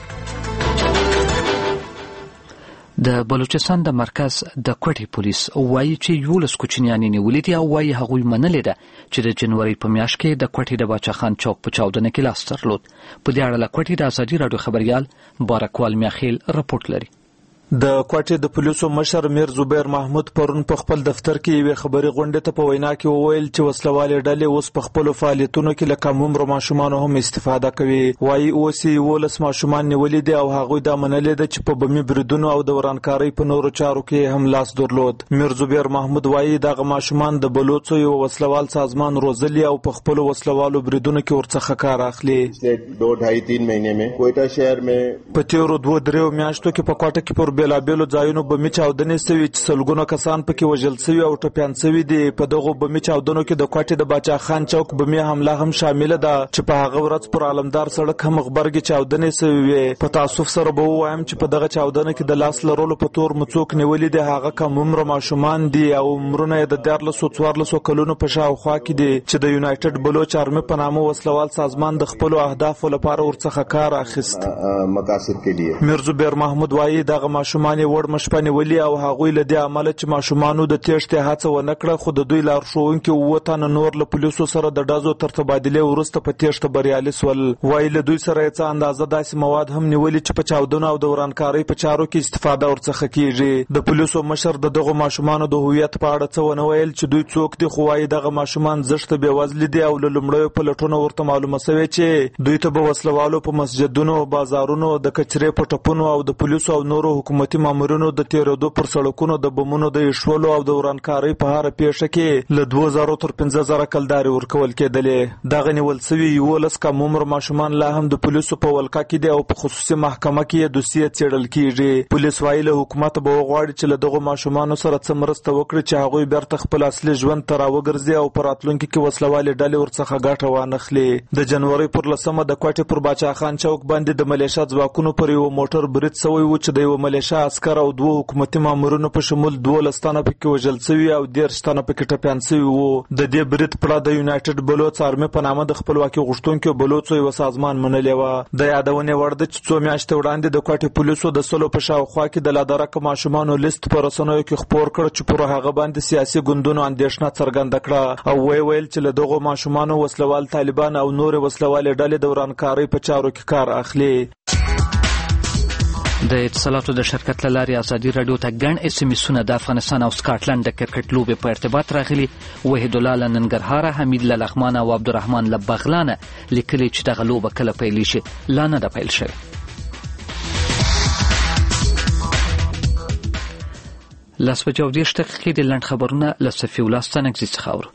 د بلوچستان د مرکز د کوټې پولیس وایي چې 11 کوچنیان نیولې دي او وایي هغوی منلې ده چې د جنوري په میاشت کې د کوټې د باچا خان چوک په چاودنه کې لاس درلود. په دې اړه له کوټې د آزادۍ رادیو خبريال بارکوال میاخیل رپورټ لري. د کوټې د پولیسو مشر میر زبیر محمود پرون په خپل دفتر کې یو خبري غونډه ته په وینا کې وویل چې وسلوالې ډلې اوس په خپل فعالیتونو کې لکه عموم ماشومان هم استفاده کوي. وایي اوس یې 11 ماشومان نیولې دي او هغوی دا منلې ده چې په بمي بریدونو او د ورانکارۍ په نورو چارو کې هم لاس درلود. میر زبیر محمود وایي دغه ماشومان د بلوڅو یو وسلوال سازمان روزلي او په خپل وسلوالو بریدونو کې ورڅخه کار اخلي. 2-2.5-3 مهینه में کوټه شهر में په تیرو 2-3 میاشتو کې په کوټه کې پر بیلابیلو ځایونو بمي چاودنې شوي چې سلګونه کسان پکې وژل شوي او ټپیان شوي دي. په دغو بمي چاودنو کې د کوټې د باچا خان چوک بمي حمله هم شامل ده چې په هغه ورځ پر عالمدار سړک هم غبرګي چاودنې شوي وي. په تاسف سره به وایم چې په دغه چاودنه کې د لاس لرلو په تور مڅوک نیولې دي هغه کم عمر ماشومان دي او عمرونه د 14 کلونو په شاوخوا کې دي چې د یونایټډ بلوچ آرمي په نامه وسلوال سازمان د خپل اهدافو لپاره ورڅخه کار اخیست. مقاصد کې دي. میر زبیر محمود وایي دغه ماشومان وړ مشپنې ولي او هغوی له دې عمله چې ماشومانو د تېښتې هڅه ونه کړه خو د دوی لارښوونکي 9 تنه نور له پولیسو سره د ډزو تر تبادلې وروسته په تېښته بریالي شول. وایي له دوی سره یې څه اندازه داسې مواد هم نیولي چې په چاودنو او د ورانکارۍ په چارو کې استفاده ورڅخه کیږي. د پولیسو مشر د دغو ماشومانو د هویت په اړه څه ونه ویل چې دوی څوک دي خو وایي دغه ماشومان زشته بېوزلي دي او له لومړیو پلټونو ورته معلومه شوې چې دوی ته به وسلوالو په مسجدونو بازارونو د کچرې په ټپونو او د پولیسو او نورو حکومتي مامورینو د تیرېدو پر سړکونو د بمونو د ایښولو او د ورانکارۍ په هره پیښه کې له 2000 تر 15000 کلدارې ورکول کېدلې. دغه نیول شوي 11 کم عمر ماشومان لا هم د پولیسو په ولکه کې دي او په خصوصي محکمه کې یې دوسیه څېړل کېږي. پولیس وایي له حکومت به وغواړي چې له دغو ماشومانو سره څه مرسته وکړي چې هغوی بیرته خپل اصلي ژوند ته راوګرځي او په راتلونکي کې وسلوالې ډلې ورڅخه ګټه وانخلي. د جنوري پر 10 د کوټې پر باچا خان چوک باندې د ملیشیا ځواکونو پر یو موټر برید شوی و چې د یو ملیشیا شاه عسکر او 2 حکومتي مامورینو په شمول 12 تنه پکې وژل شوي او 13 تنه پکې ټپیان شوي وو. د دې برید پړه د یونایټډ بلوچ آرمي په نامه د خپلواکي غوښتونکو بلوچو یو سازمان منلې وه. د یادونې وړ ده چې 2 میاشتې وړاندې د کوټې پولیسو د سلو په شاوخوا کې د لادرکه ماشومانو لیست په رسنیو کې خپور کړ چې پر هغه باندې سیاسي ګوندونو اندېښنه څرګنده کړه او ویل چې له دغو ماشومانو وسلوال طالبان او نور وسلوال ډلې د ورانکارۍ په چارو کې کار اخلي. د اتصالاتو د شرکت له لارې ازادي راډیو ته ګڼ SMS-ونه د افغانستان او سکاټلند د کرکټ لوبې په ارتباط راغلي. وحید الله له ننګرهاره، حمید له لغمان او عبدالرحمن له بغلانه لیکلي چې دغه لوبه کله پیلیږي. لا نه ده پیل شوې. لاس بجې او 10 دقیقې د لنډ خبرونه له صفي الله ستانکزي څخه اورو.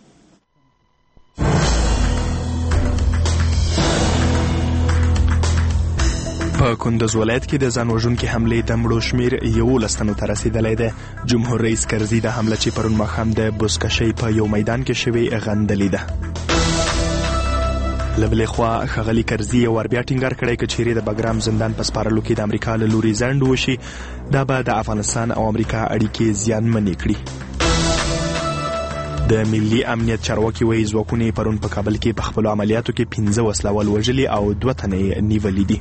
په کندز ولایت کې د ځان وژونکي حملې د مړو شمیر 11 تنو ته رسیدلی دی. جمهور رئیس کرزي د حمله چې پرون ماښام د بزکشۍ په یو میدان کې شوې غندلې ده. له بلې خوا ښاغلي کرزي یو وار بیا ټینګار کړی که چیرې د بګرام زندان په سپارلو کې د امریکا له لوري ځنډ وشي دا به د افغانستان او امریکا اړیکې زیانمنې کړي. د ملي امنیت چارواکي وایي ځواکونه یې پرون په کابل کې په خپلو عملیاتو کې 15 وسلوال وژلي او 2 تنه یې نیولي دي.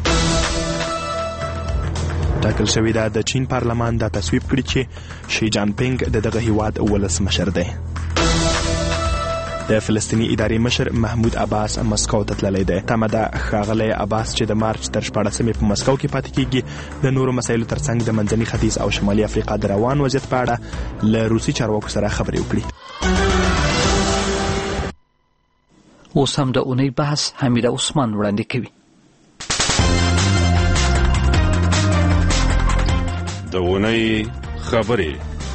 ټاکل شوې ده د چین پارلمان دا تصویب کړي چې شي جان پینګ د دغه هیواد ولسمشر دی. د فلسطیني ادارې مشر محمود عباس مسکو ته تللی دی. تمه ده ښاغلی عباس چې د مارچ تر 14مې په مسکو کې پاتې کیږي د نورو مسایلو ترڅنګ د منځني ختیځ او شمالي افریقا د روان وضعیت په اړه له روسي چارواکو سره خبرې وکړي. اوس هم د اونۍ بحث حمیده عثمان وړاندې کوي. د اونۍ خبرې.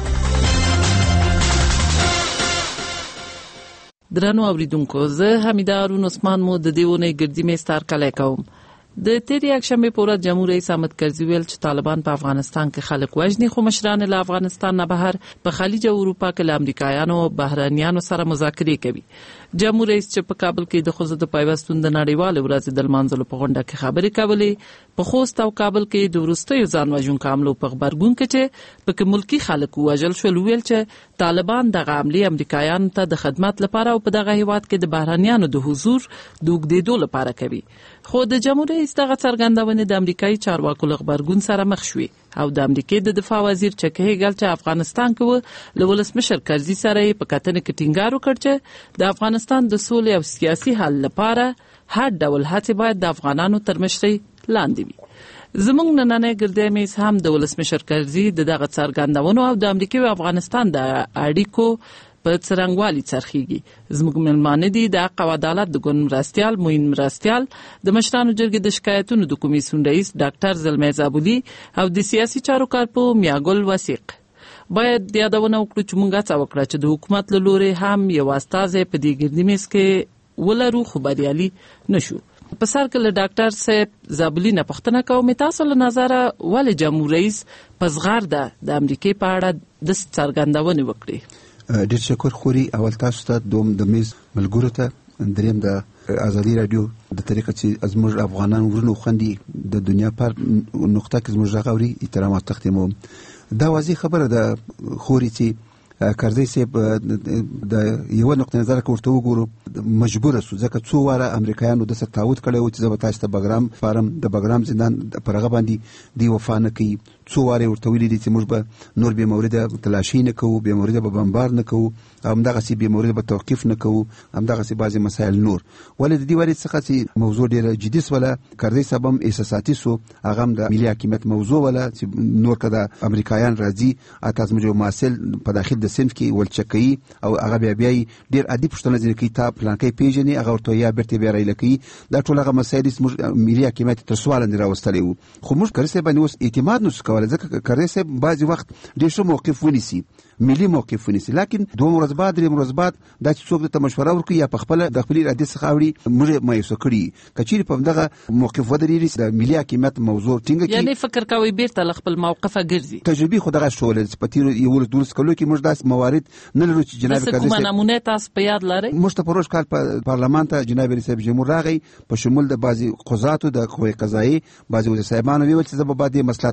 درنو اوریدونکو، زه حمیده هارون عثمان مو د دې اونۍ ګردي میز ته هرکلی کوم. د تېرې یکشنبې په ورځ جمهور رئیس حامد کرزي ویل چې طالبان په افغانستان کې خلک وژني، خو مشران له افغانستان نه بهر په خلیج او اروپا کې له امریکایانو او بهرانیانو سره مذاکرې کوي. جمهور رئیس چې په کابل کې د ښځو د پیوستون د نړیوالې ورځې د لمانځلو په غونډه کې خبرې کولې، په خوست او کابل کې د وروستیو ځان وژونکو حملو په غبرګون کې چې پکې ملکي خلک ووژل شول، ویل چې طالبان دغه حملې امریکایانو ته د خدمت لپاره او په دغه هیواد کې د بهرانیانو د حضور د اوږدېدو لپاره کوي. خو د جمهور رئیس دغه څرګندونې د امریکایي چارواکو له غبرګون سره مخ شوې او د امریکای د دفاع وزیر چک هیګل چې افغانستان کې له ولسمشر کرزي سره په کتنه کې ټینګار وکړ چې د افغانستان د سولې او سیاسي حل لپاره هر ډول هڅې باید د افغانانو تر مشرۍ لاندې وي. زموږ نننۍ ګردی میز هم د ولسمشر کرزي دغه څرګندونو او د امریکا او افغانستان د اړیکو په څرنګوالي څرخیږي. زموږ مېلمانه دي د حق او عدالت د ګوند مرستیال معین مرستیال، د مشرانو جرګې د شکایتونو د کمیسیون رئیس ډاکټر زلمي زابولي او د سیاسي چارو کارپو میاګل وثیق. باید یادونه وکړو چې موږ هڅه وکړه چې د حکومت له لوري هم یو استازی په دې ګردي میز کې ولرو، خو بریالي نشو. په سر کې له ډاکټر صاحب زابولي نه پوښتنه کوم، تاسو له نظره ولې جمهور رئیس په زغرده د امریکای په اړه د څرګندونې وکړي؟ ډېر شکر خوري. اول تاسو ته، دوم د میز ملګرو ته، دریم د ازادي رادیو د طریقه چې زموږ افغانان ورونو خوندي د دنیا پر نقطه کې زموږ غوړي احترامات تقدیموم. دا واضح خبره ده خوري چې کرزي صاحب د یو نقطه نظر ورته وګورو مجبور شو، ځکه څو واره امریکایانو د تعهد کړی و چې زه به تاسو ته بګرام فارم د بګرام زندان پر هغه باندې دی وفا نه کوي. څو واره ورته ویلي دي چې موږ به نور به مورد تلاشي نه کوو، به مورد به بمبار نه کوو، همدغه سي به مورد به توقيف نه کوو، همدغه سي بعضي مسائل نور. ولې د دې وری څخه چې موضوع ډیره جدي ولا کرزي صاحب هم احساساتي سو، هغه د ملي حاکمیت موضوع ولا چې نور کده امریکایان راځي اتاز موږ ماسل په داخل د سنف کې ولچکي او هغه بیا ډیر عادي پښتنه ځکه کې تا پلان کې پیژني هغه ورته یا برته بیا راي لکې دا ټول هغه مسایل ملي حاکمیت تر سوال نه راوستلی وو. خو موږ کرزي باندې اوس اعتماد نشو کولای، ځکه کرزي صاحب بعضي وخت ډیر شو موقف ونیسي، ملي موقف ونیسي، لکن دوه ورځ بعد درې ورځ بعد دا چې څوک ته مشوره ورکړي یا په خپل د خپل اراده څخه اوري موږ مایوسه کړی کچېری په دغه موقف ودرېږي د ملي حاکمیت موضوع ټینګه کی، یعنی فکر کوي بیرته خپل موقفه ګرځي. تجربي خو دغه شول چې په تیر یو درس کولو کې موږ داس موارد نه لرو چې جناب کرزي کومه نمونه تاسو په یاد لرئ؟ موږ ته پروژ کال په پارلمان ته جناب رئیس جمهور راغی په شمول د بعضي قضاتو د قوی قضایي بعضي وزیر صاحبانو ویل چې زه به بعد مصلحت نکوم،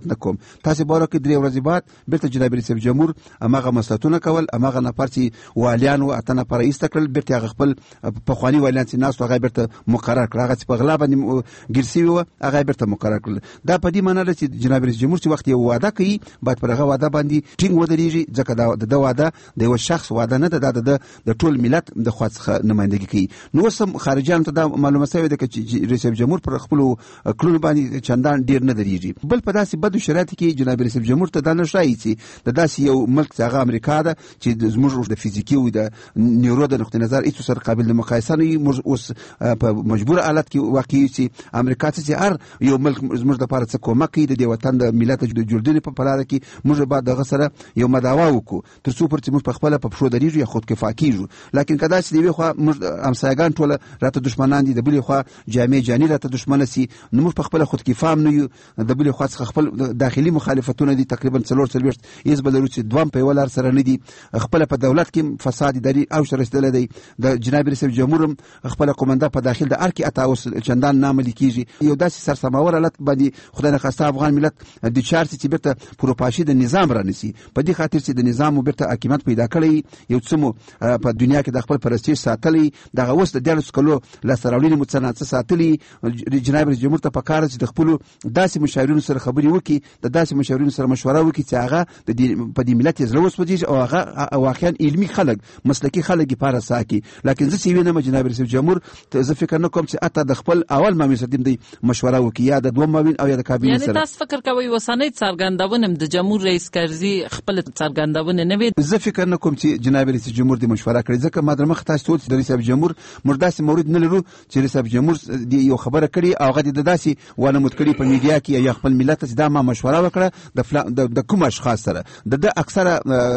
تاسو باره کې 3 ورځې بعد بیرته جناب رئیس جمهور هغه مصلحتونه کول، هغه نفر چې والیان او اتنه پر ایستکل بیرته هغه خپل پخوانی والیان چې ناس هغه بیرته مقرر کړ، هغه چې په غلا باندې ګرځي و هغه بیرته مقرر کړ. دا په دې معنی ده چې جناب رئیس جمهور چې وخت یو وعده کوي باید پر هغه وعده باندې ټینګ ودرېږي، ځکه د وعده د یو شخص وعده نه ده، د ټول ملت د خوا څخه نمائندګي کوي. نو اوس هم خارجیانو ته دا معلومه شوې ده چې رئیس جمهور پر خپل کړنو باندې چندان ډیر نه درېږي. بل په داسې بدو شرایطو کې جناب رئیس جمهور ته دا نه ښایي چې د داسې یو ملک چې هغه امریکا ده چې زموږ د فزیکي او د نیورو د نقطې نظر هیڅ سره قابل د مقایسه نه وي، موږ اوس په مجبور حالت کې واقع یو چې امریکا چې هر یو ملک زموږ لپاره څه کومک کوي د دې وطن د ملت د جوړېدنې په لاره کې موږ باید دغه سره یو مداوا وکړو تر څو پر چې موږ په خپله په پښو درېږو یا خود کفا کېږو. لکن که داسې د یوې خوا موږ همسایګان ټوله راته دښمنان دي، د بلې خوا جامع جاني راته دښمنه سي، نو موږ په خپله خود کفا هم نه یو، د بلې خوا څخه خپل داخلي مخالفتونه دي تقریبا 440 حزب لرو چې دوام په یوه لار سره نه دي، خپله په دولت کې فساد اداري اوج ته رسېدلی دی. د جناب رئیس جمهور هم خپله قومنده په داخل د ارکې اتا اوس چندان نه عملي کېږي. یو داسې سرسماور حالت باندې خدای نخواسته افغان ملت د چار چې بیرته پروپاشي د نظام رانیسي، په دې خاطر چې د نظام مو بیرته حاکمیت پیدا کړی، یو څه مو په دنیا کې د خپل پرستیژ ساتلی، دغه اوس د 14 کلو لاسته راوړنې مو څه ساتلي. جناب رئیس جمهور ته پکار چې د خپلو داسې مشاورینو سره خبرې وکړي، د داسې مشاورینو سره مشوره وکړي چې هغه په دې ملت یې زړه وسوځېږي او هغه واقعا علمي خلک مسلکي خلک یې پاره ساکي. لکن زه چې وینم جناب رئیس جمهور زه فکر نه کوم چې اته د خپل اول مامور سره د مشوره وکړي یا د دوم مامور او یا د کابینې سره. یعنی تاسو فکر کوئ وسانې څرګندونه د جمهور رئیس کرزي خپل څرګندونه نه وي؟ زه فکر نه کوم چې جناب رئیس جمهور د مشوره کړي، ځکه ما درمخ تاسو ته د رئیس جمهور مرداسي مورید نه لرو چې رئیس جمهور یو خبره کړي او هغه د داسي ونه متکړي په میډیا کې یا خپل ملت ته دا ما مشوره وکړه د کوم اشخاص سره د اکثره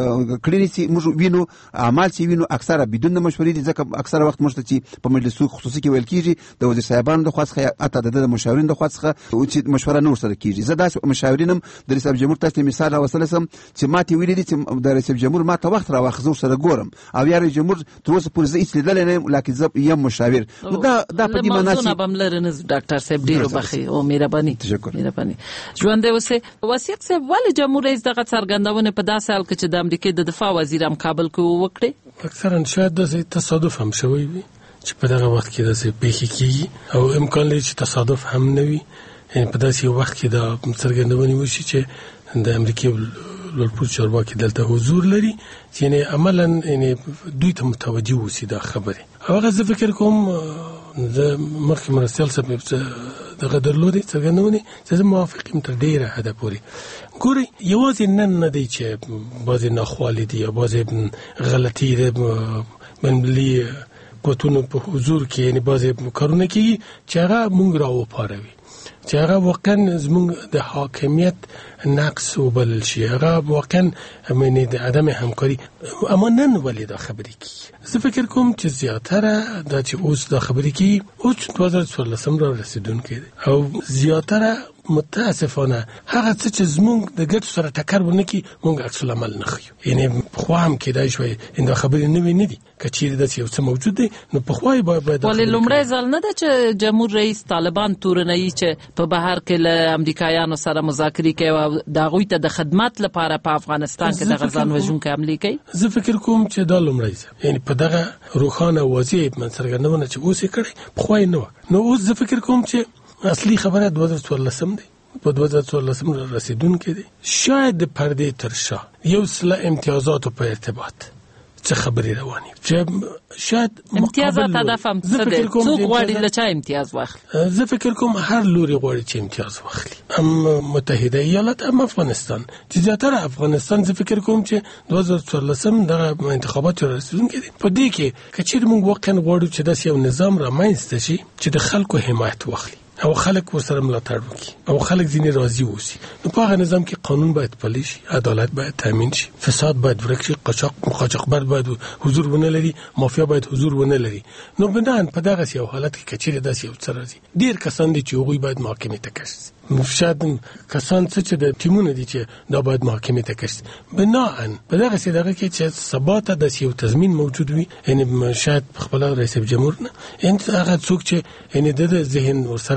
کړي چې موږ وینو اعمال چې وینو اکثره بدون مشورې دي، ځکه اکثره وخت موږ چې په مجلس خصوصي کې ویل کیږي د وزیر صاحبانو د خاصه اته د مشاورین د خاصه چې مشوره نه ورسره کیږي. زه داسې مشاورینم د رئیس جمهور ته مثال راوصله سم چې ماته ویلي دي چې د رئیس جمهور ماته وخت راوخزو سره ګورم او یا رئیس جمهور تر اوسه پورې زه هیڅ لیدل نه لکه زه یم مشاور. نو دا په دې معنی چې بملرنز ډاکټر صاحب ډیرو بخي او مهرباني ژوند اوسه وصیت صاحب ولې جمهور رئیس دغه څرګندونه په داسې حال کې چې د امریکا د دفاع وزیر هم کابل کې وکړي؟ اکثرا شاید د تصادف هم شوی وي چې په دغه وخت کې د پیښې کیږي او امکان لري چې تصادف هم نه وي، یعنی په داسې وخت کې د څرګندونې وشي چې د امریکا لوړپوړ چارواکي دلته حضور لري، یعنی عملاً یعنی دوی ته متوجه وسی دا خبره. هغه زه فکر کوم زه مخکې مرستیال صاحب دغه درلودې څرګندونې چې زه موافق یم تر ډېره حده پورې. ګورئ یوازې نن نه دی چې بعضې ناخوالې دي یا بعضې غلطي د بین‌المللي قوتونو په حضور کې یعنی بعضې کارونه کېږي چې هغه موږ راوپاروي، چې هغه واقعا زموږ د حاکمیت نقص وبلل شي، هغه واقعا معنی د عدم همکاري. اما نن ولې دا خبرې کیږي؟ زه فکر کوم چې زیاتره دا چې اوس دا خبرې کیږي اوس 2014 را رسیدونکې دی او زیاتره متاسفانه هغه څه چې زموږ د ګټو سره ټکر ونه کړي موږ عکس العمل نه ښیو. یعنی پخوا هم کېدای شوی دا خبرې نوې نه دي، که چیرې داسې یو څه موجود دی نو پخوا یې باید ولې لومړی ځل نه ده چې جمهور رئیس طالبان تورنوي چې په بهر کې له امریکایانو سره مذاکرې کوي او د هغوی ته د خدمت لپاره په افغانستان کې دغه ځان وژونکي حملې کوي؟ زه فکر کوم چې دا لومړی ځل یعنی په دغه روښانه واضح څرګندونه چې اوس یې کړې پخوا یې نه وه. نو اوس زه فکر کوم چې اصلي خبره 2014 دی، په 2014 رسیدونکې دی. شاید د پردې تر شا یو سله امتیازاتو په ارتباط څه خبرې روانې چې شاید امتیازات هدف هم څه دی؟ څوک غواړي له چا امتیاز واخلي؟ زه فکر کوم هر لوري غواړي چې امتیاز واخلي، هم متحده ایالات هم افغانستان، چې زیاتره افغانستان زه فکر کوم چې 2014 دغه انتخابات رسیدونکې دي. په دې کې که چیرې موږ واقعا غواړو چې داسې یو نظام رامنځته شي چې د خلکو حمایت واخلي او خلک ورسره ملاتړ وکړي او خلک ځینې راضي اوسي، نو په هغه نظام کې قانون باید پلی شي، عدالت باید تامین شي، فساد باید ورک شي، قاچاقبر باید حضور ونه لري، مافیا باید حضور ونه لري. نو بنان په دغه یو حالت کې کچېره داسې یو څه راځي ډیر کسان دي چې هغوی باید محاکمې ته کشي، شاید کسان چې د ټیمونه دي چې دا باید محاکمې ته کشي. بنان په دغه دغه کې چې ثبات د یو تضمین موجود وي، یعنی شاید خپل رئیس جمهور نه ان هغه څوک چې یعنی د ذهن ورسره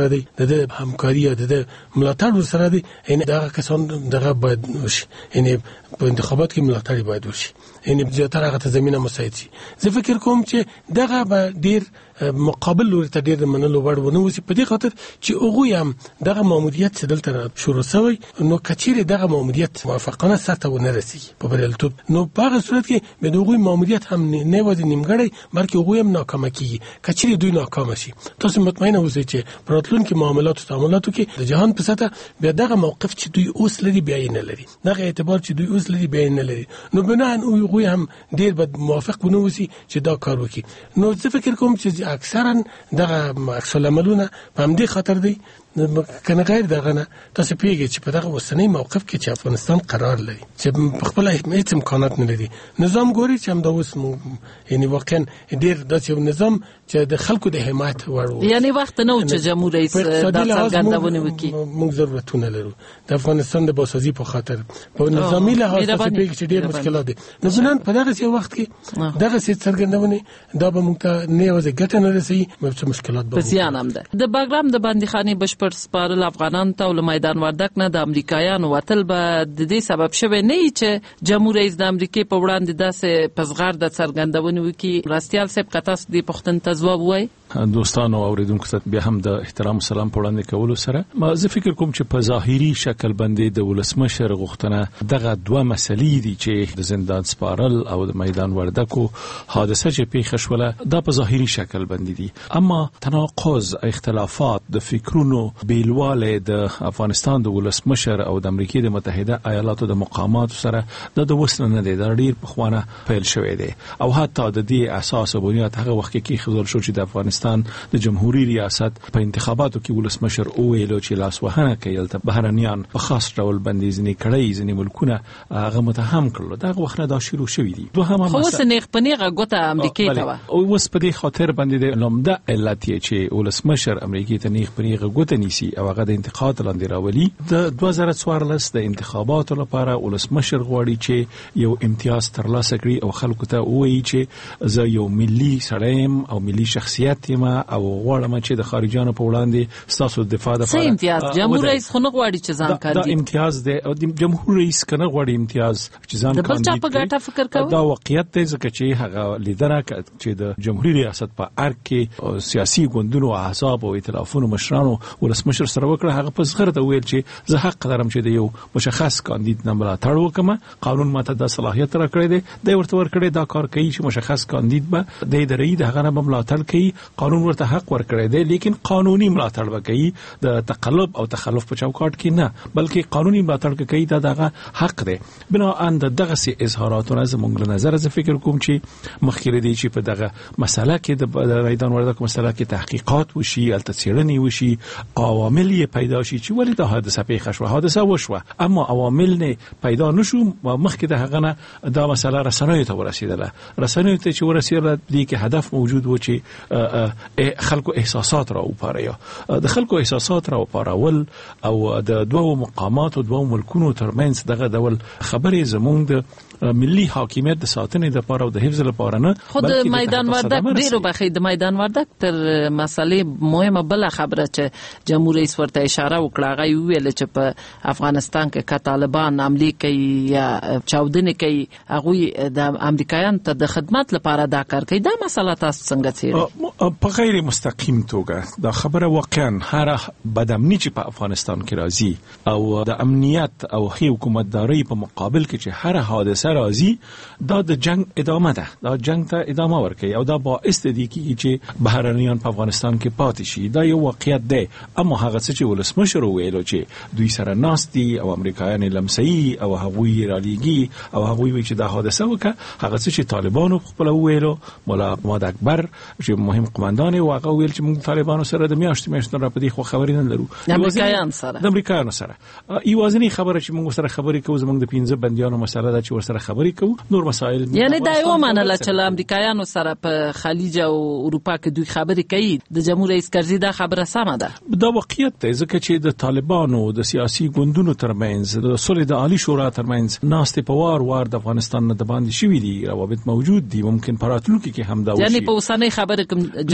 سره دی د همکاري او د ملاتړ سره دی ان دا کسان دغه باید وشي ان په انتخابات کې ملاتړ باید وشي ان زیاتره هغه ته زمينه مساعد شي. زه فکر کوم چې دغه به ډیر مقابل لوري ته ډیر منلو وړ ونه وسی په دې خاطر چې هغه هم دغه ماموریت چې دلته شروع شوی نو کچېره دغه ماموریت موافقانه سطح ونه رسیږي په بریالیتوب نو په هغه صورت کې به دغه ماموریت هم نه وځي نیمګړی بلکې هغه هم ناکام کیږي. کچېره دوی ناکام شي تاسو مطمئنه اوسئ چې پراتلونکو معاملاتو تعاملاتو کې د جهان په سطح به دغه موقف چې دوی اوس لري بیا نه لري دغه اعتبار چې دوی اوس لري بیا نه لري نو بناء هغه هم ډیر بد موافق ونه وسی چې دا کار وکړي. نو زه فکر کوم چې اکثرا دغه عکس العملونه په همدې خاطر دی کنه غیر دغه نه تاسو پیږئ چې په دغه وسنۍ موقف کې چې افغانستان قرار لري چې په خپل هیڅ امکانات نه لري نظام ګوري چې هم دا اوس یعنی واقعا ډیر داسې نظام چې د خلکو د حمایت وړ یعنی وخت نه چې جمهور رئیس د څرګندونه وکړي موږ ضرورتونه لرو د افغانستان د باسازي په خاطر په نظامی لحاظ تاسو پیږئ چې ډیر مشکلات دي نو په دغه وخت کې دغه څرګندونه دا به موږ ته نه وځي ګټه نه رسي مشکلات به زیان هم ده. د باګرام د بندیخانه بشپړ سپارل افغانان ته ول میدان وردک نه د امریکایانو وتل به د دې سبب شوه نه چې جمهور رئیس د امریکای په وړاندې داسې پزغار د څرګندونه وکي. راستیال صاحب کتاس د پښتون ته ځواب وای دوستانو اوریدونکو ته بیا هم د احترام سلام په وړاندې کولو سره ما زه فکر کوم چې په ظاهري شکل باندې د ولسمشر غوښتنه دغه دوه مسلې دي چې د زندان سپارل او د میدان وردکو حادثه چې پیښه شوله دا په ظاهري شکل باندې دي اما تناقض اختلافات د فکرونو بیلواله د افغانستان د ولسمشر او د امریکای د متحده ایالاتو د مقاماتو سره د وسنه نه دی دا ډیر په خوانه پیل شوې دي او حتی د دې اساس او بنیاد هغه وخت کې خبر شو چې د افغانستان د جمهوریت ریاست په انتخاباتو کې ولسمشر او ویلو چې لاسوهنه کوي ته بهرنیان په خاص ډول باندې ځنې کړي ځنې ملکونه هغه متهم کړل دا وخت نه دا شروع شوې دي دوه خو سنیغ پنیغه ګوته امریکای ته او اوس په دې خاطر باندې د لومده علت چې ولسمشر امریکای ته نیغ پنیغه ګوته نیسی او هغه د انتقاد لاندې راولي د 2014 د انتخاباتو لپاره ولسمشر غواړي چې یو امتیاز ترلاسه کړي او خلکو ته وایي چې زه یو ملي سړیم او ملي شخصیت یم او غواړم چې د خارجيانو په وړاندې ستاسو دفاع لپاره څه امتیاز جمهور رئیس خو نه غواړي چې ځان کاندید دا امتیاز دی او د جمهور رئیس کنه غواړي امتیاز چې ځان کاندید د بل چا په ګټه فکر کوي دا واقعیت دی ځکه چې هغه لیدره چې د جمهوریت ریاست په ارګ کې سیاسي ګوندونو او احزاب او ائتلافونو مشرانو ولسمشر سره وکړه هغه په زغره ته ویل چې زه حق لرم چې د یو مشخص کاندید نه ملاتړ وکم قانون ماته د صلاحیت راکړی دی د ورته ورکړی دا کار کوي چې مشخص کاندید به د ادارې د هغه نه ملاتړ کوي قانون ورته حق ورکړی دی لیکن قانوني ملاتړ وکړي د تقلب او تخلف په چوکاټ کې نه بلکې قانوني ملاتړ کوي دا دغه حق دی بنا ان دغه سي اظهاراتونه زموږ له نظر زه فکر کوم چې مخکې دی چې په دغه مسله کې د میدان وردک مسله کې تحقیقات وشي التسیرنی وشي عوامل پیدا شي چې ولې د حادثه پیښه شو حادثه وشوه اما عوامل نه پیدا نشو مخکې د هغه نه دا مسله رسنیو ته ورسیدله رسنیو ته چې ورسیدله دې کې هدف موجود و چې خلکو احساسات را وپاریا د خلکو احساسات را وپارول او د دوه مقامات او دوه ملکونو ترمنځ دغه ډول خبرې زموږ د ملي حاکمیت د ساتنې لپاره او د حفظ لپاره نه خود میدان وردک ډیرو بخې د میدان وردک تر مسلې مهمه بل خبره چې جمهور رئیس ورته اشاره وکړه غي ویل چې په افغانستان کې طالبان عملی کوي یا چاودنه کوي هغه د امریکایان ته د خدمت لپاره دا کار کوي دا مسله تاسو څنګه څېړئ په غیر مستقیم توګه دا خبره واقعا هر بدامنی چې په افغانستان کې راځي او د امنیت او حکومتداري په مقابل کې چې هر حادثه راځي دا د جنگ ادامه ده دا جنگ ته ادامه ورکوي او دا باعث دی چې بهرنیان په افغانستان کې پاتې شي دا یو واقعیت دی اما هغه څه چې ولسمشر ویلو چې دوی سره ناستي او امریکایان لمسي او هغوی را لېږي او هغوی وی چې دا حادثه وکړه هغه څه چې طالبانو خپل ویلو مولا محمد اکبر چې مهم قومندان او هغه ویل چې موږ طالبانو سره د میاشتې را پدې خو خبرې نه لرو د امریکایانو سره یوازینی خبره چې موږ سره خبرې کوو زموږ د 15 بندیانو مسله ده چې ورسره خبرې کوو نور مسائل یعنی دا یو منل چې امریکایانو سره په خلیج او اروپا کې دوی خبرې کوي د جمهور رئیس کرزي دا خبره سمه ده دا واقعیت دی ځکه چې د طالبانو د سیاسي ګوندونو ترمنځ د صلح د عالی شورا ترمنځ ناستې په وار د افغانستان نه د باندې شوې دي روابط موجود دي ممکن پراتلونکو کې هم دا وشي یعنی په اوسنۍ خبره کوم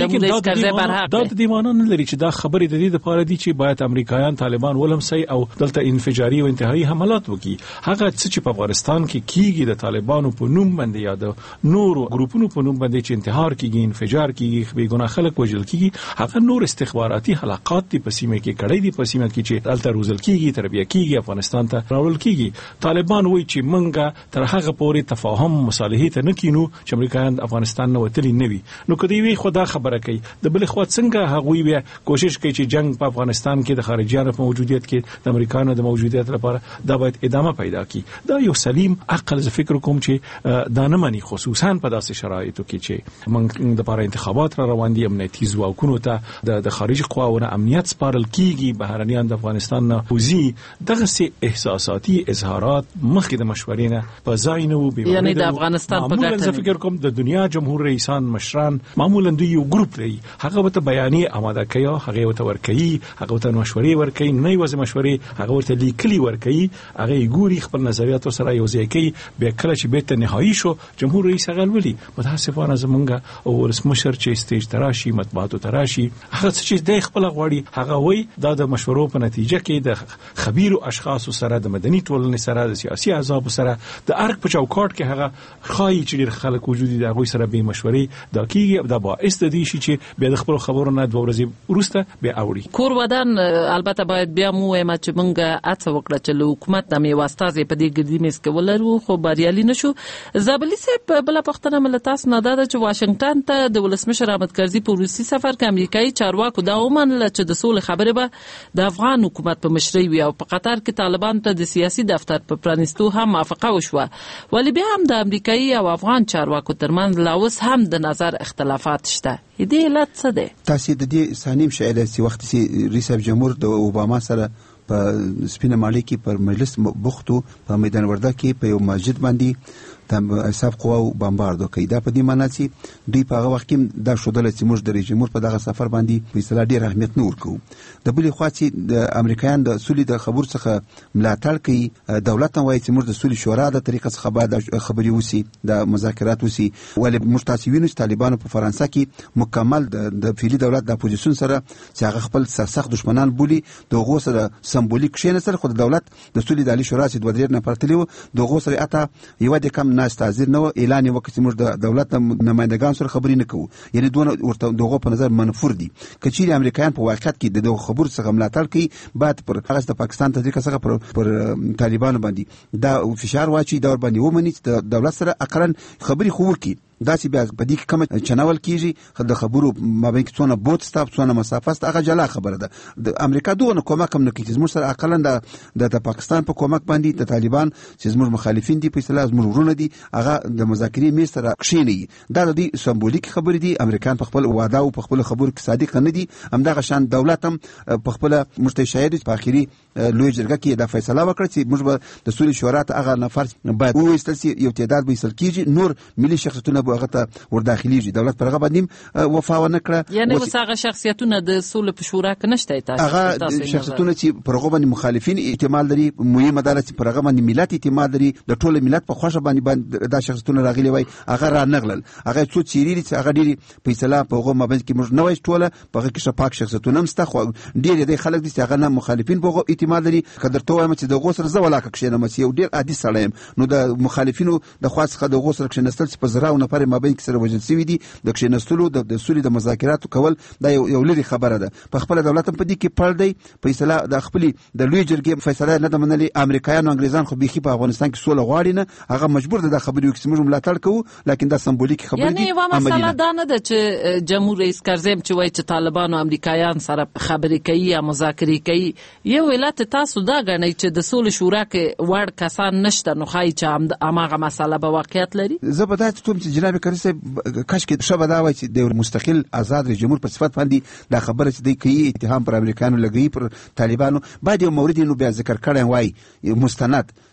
جمهور رئیس کرزی برحق دا د دې معنی نه لري چې دا خبرې د دې لپاره دي چې باید امریکایان طالبان ولمسي او دلته انفجاري او انتهایی حملات وکړي. هغه څه چې په افغانستان کې کیږي د طالبانو په نوم باندې یا د نورو ګروپونو په نوم باندې چې انتحار کیږي، انفجار کیږي، بې ګناه خلک وژل کیږي، هغه نور استخباراتي حلقات دي په سیمه کې کړي دي، په سیمه کې چې دلته روزل کیږي، تربیه کیږي، افغانستان ته راوړل کیږي. طالبان وایي چې منګه تر هغه پورې تفاهم مصالحې ته نه کینو چې امریکایان افغانستان نه وتلی نه وي. نو کدی وی خدا خبره کوي د بل خو څنګه هغوی بیا کوشش کوي چې جنگ په افغانستان کې د خارجيانو په موجودیت کې د امریکایانو د موجودیت لپاره دا باید ادامه پیدا کړي. دا یو سلیم عقل ز فکر کوم چې دا نه مانی، خصوصا په داسې شرایطو کې چې موږ د لپاره انتخابات را روان دي، امنیتي ځواکونو ته د خارجي قواوو امنیت سپارل کیږي، بهرنیان د افغانستان نه وزي. دغه سي احساساتي اظهارات مخکې د مشورې نه په ځای نه وو. یعنی د افغانستان په ګټه زه فکر کوم د دنیا جمهور رئیسان مشران معمولا دوی یو ګروپ لري، هغه ته بیانې آماده کوي، هغه ته ورکوي، هغه ته مشورې ورکوي، نه یوازې مشورې، هغه ته لیکلي ورکوي، هغه ګوري خپل نظریات سره یو ځای کوي، به کله چې به ته نهایی شو جمهور رئیس هغه ولي متاسفانه زمونږ او رسمشر چې سټیج تراشي، مطبوعاتو تراشي، هغه چې د خپل غواړي هغه وای دا د مشورو په نتیجه کې د خبيرو اشخاصو سره، د مدني ټولنې سره، د سیاسي احزاب سره د ارګ په چوکاټ کې هغه خای چې ډېر خلک وجود دي هغه سره به مشورې دا کیږي. دا باعث د دې شي چې به د خپل خبرو نه 2 ورځې وروسته به اوري. کور ودان البته باید بیا مو وایم چې موږ اڅه وکړه چې حکومت نامې واسطه په دې ګردي میز کې ولرو، خو بریالي نشو. زابلی صاحب بل پښتنه ملتاس نه ده چې واشنگټن ته د ولسمشر احمد کرزي په روسي سفر کې امریکایي چارواکو دا ومنله چې د سولې خبرې به د افغان حکومت په مشرۍ وي او په قطر کې طالبان ته د سیاسي دفتر په پرانستو هم موافقه وشوه. ولی بیا هم د امریکایي او افغان چارواکو ترمنځ لا اوس هم د نظر اختلافات شته. دې علت څه دی؟ تاسو د دې ثانیم شایله چې وخت چې رئیس جمهور د اوباما سره په سپینه مالی کې پر مجلس بوختو په میدان ورده کې په یو مسجد باندې د حساب قواو بمباردو کوي. دا په دې معنی چې دوی په هغه وخت کې دا شودل چې موږ د رژیم په دغه سفر باندې په اصطلاح ډیر اهمیت نه ورکو. د بلې خوا چې د امریکایان د سولې د خبر څخه ملاتړ کوي، دولت هم وایي چې موږ د سولې شورا د طریقې څخه باید خبرې وسی، د مذاکرات وسی. ولې موږ تاسو وینئ چې طالبانو په فرانسه کې مکمل د فعلی دولت د اپوزیشن سره چې هغه خپل سخت دشمنان بولي دغه سره سمبولیک شینه سره خو د دولت د سولې د عالی شورا چې 2 نفر تللی و دغه سره اته یو د کم ناس تازر نو اعلان وکړ چې موږ د دولت نمائندگان سره خبرې نه کوو. یعنی دونه ورته دغه په نظر منفور دي. کچېری امریکایان په واقعیت کې دغه خبر څخه ملاتړ کوي، بعد پر هغه د پاکستان طریقه څخه پر طالبانو باندې دا فشار واچي، دا ور باندې ومني چې دولت سره اقرن خبرې خو وکړي. دا چې بیا په دې کې کوم چناول کیږي د خبرو مابین کې څونه بوت ستاب څونه مسافه ست هغه جلا خبره ده. د امریکا دغه کومک هم نه کوي. زموږ سره اقلن د پاکستان په کومک باندې د طالبان چې زموږ مخالفین دي په اصطلاح زموږ ورونه دي هغه د مذاکرې میز سره کښینی. دا د دې سمبولیک خبرې دي. امریکایان په خپل وعده او په خپل خبرو کې صادق نه دي. همدغه شان دولت هم په خپل مشتشاهد په اخیری لوی جرګه کې دا فیصله وکړه چې موږ به د سولې شورا ته هغه نفر باید وایستل شي، یو تعداد به ایستل کیږي، نور ملي شخصیتونه به هغه ته ور داخليږي. دولت پرغه باندې وفا ونه کړه. یعنی وساغه شخصیتونه د سولې په شورا کې نشته. تاسو هغه شخصیتونه چې پرغه باندې مخالفین احتمال لري، مهمه ده چې پرغه باندې ملت احتمال لري، د ټوله ملت په خوښه باندې دا شخصیتونه راغلي وای هغه را نغلل. هغه څو چیرې چې هغه ډیری په اصطلاح په هغه مابین کې موږ نه وای ټوله په هغه کې شپاک شخصیتونه مسته خو ډیر د خلک دي چې هغه نه مخالفین په هغه احتمال لري. قدر ته وایم چې د غوسر زولاک کښینه مې یو ډیر عادي سړیم، نو د مخالفینو د خاصه د غوسر کښینستل چې په زراو نفر مابین کې سره وجل سوي دي د کښینستلو د سولې د مذاکراتو کول دا یو لري خبره ده. په خپل دولت په دې کې پړ دی په اصطلاح د خپل د لوی جرګې فیصله نه د منلي. امریکایان او انګریزان خو بيخي په افغانستان کې سوله غواړي نه، هغه مجبور ده د خبرې وکړي موږ ملاتړ کوو، لکن دا سمبولیک خبره دي. یعنی یو مسله دا نه ده چې جمهور رئیس کرزي چې وایي چې طالبان او امریکایان سره خبرې کوي یا مذاکرې کوي. یو ولایت تاسو دا غنئ چې د سولې شورا کې وړ کسان نشته، نو خای چې هغه مسله به واقعیت لري. زه به دا ته چې جناب کرزي کاش کې شبه دا وایي چې د مستقل آزاد جمهور په صفت باندې دا خبره چې دی کوي اتهام پر امریکایانو لګي پر طالبانو باید یو مورد نو بیا ذکر کړی وای مستند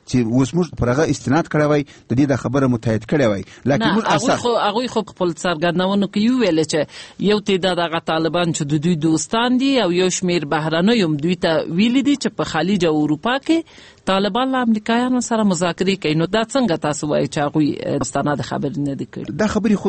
چې اوس موږ پر هغه استناد کړی وای د دې د خبره متحد کړی وای لکه موږ هغوی خو خپل څرګندونو کې یو ویل چې یو تعداد هغه طالبان چې د دوی دوستان دي او یو شمیر بهرنۍ هم دوی ته ویلي دي چې په خلیج او اروپا کې طالبان له امریکایانو سره مذاکرې کوي. نو دا څنګه تاسو وایي چې هغوی مستند خبرې نه دي کړي؟ دا خبرې